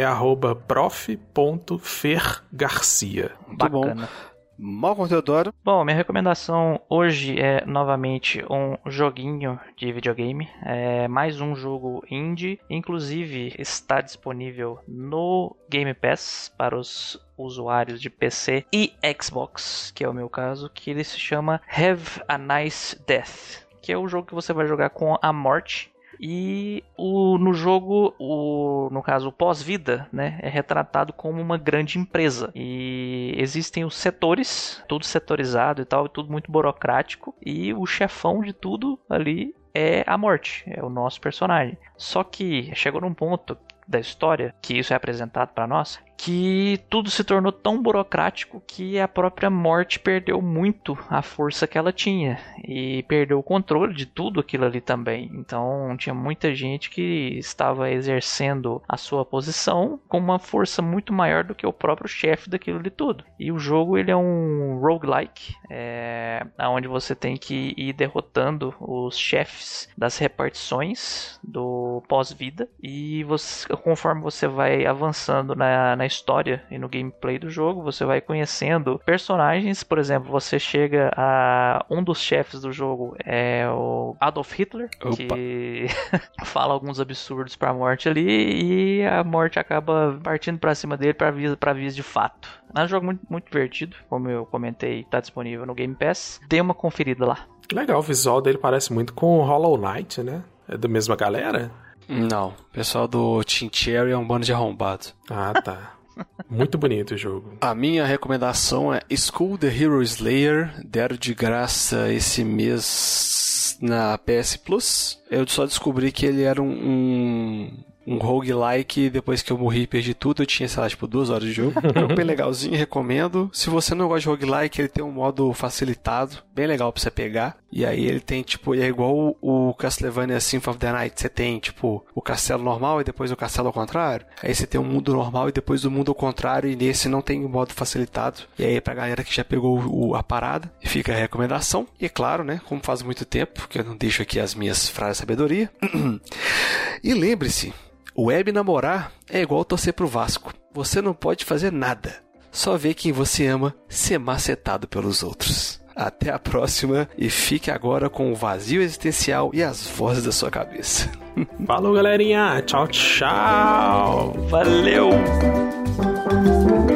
@prof.fergarcia. Bacana. Bom. Malcolm Teodoro. Bom, minha recomendação hoje é novamente um joguinho de videogame. É mais um jogo indie. Inclusive está disponível no Game Pass para os usuários de PC e Xbox, que é o meu caso, que ele se chama Have a Nice Death, que é o jogo que você vai jogar com a morte. E no jogo, no caso, o pós-vida, né, é retratado como uma grande empresa. E existem os setores, tudo setorizado e tal, tudo muito burocrático. E o chefão de tudo ali é a morte, é o nosso personagem. Só que chegou num ponto da história, que isso é apresentado para nós, que tudo se tornou tão burocrático que a própria morte perdeu muito a força que ela tinha e perdeu o controle de tudo aquilo ali também. Então tinha muita gente que estava exercendo a sua posição com uma força muito maior do que o próprio chefe daquilo ali tudo. E o jogo, ele é um roguelike, onde você tem que ir derrotando os chefes das repartições do pós-vida, e conforme você vai avançando na história e no gameplay do jogo, você vai conhecendo personagens. Por exemplo, você chega a um dos chefes do jogo, é o Adolf Hitler. Opa. Que fala alguns absurdos pra morte ali, e a morte acaba partindo pra cima dele pra vias de fato. É um jogo muito, muito divertido, como eu comentei, tá disponível no Game Pass. Dê uma conferida lá. Legal, o visual dele parece muito com o Hollow Knight, né? É da mesma galera? Não, o pessoal do Team Cherry é um bando de arrombado. Ah, tá. Muito bonito o jogo. A minha recomendação é School the Hero Slayer. Deram de graça esse mês na PS Plus. Eu só descobri que ele era um roguelike. Depois que eu morri e perdi tudo, eu tinha, sei lá, 2 horas de jogo. É bem legalzinho, recomendo. Se você não gosta de roguelike, ele tem um modo facilitado, bem legal pra você pegar. E aí ele tem, é igual o Castlevania Symphony of the Night. Você tem, o castelo normal e depois o castelo ao contrário. Aí você tem um mundo normal e depois o mundo ao contrário. E nesse não tem o modo facilitado. E aí pra galera que já pegou a parada, fica a recomendação. E claro, né, como faz muito tempo que eu não deixo aqui as minhas frases de sabedoria. E lembre-se, web namorar é igual torcer pro Vasco. Você não pode fazer nada. Só ver quem você ama ser macetado pelos outros. Até a próxima, e fique agora com o vazio existencial e as vozes da sua cabeça. Falou, galerinha. Tchau, tchau. Valeu!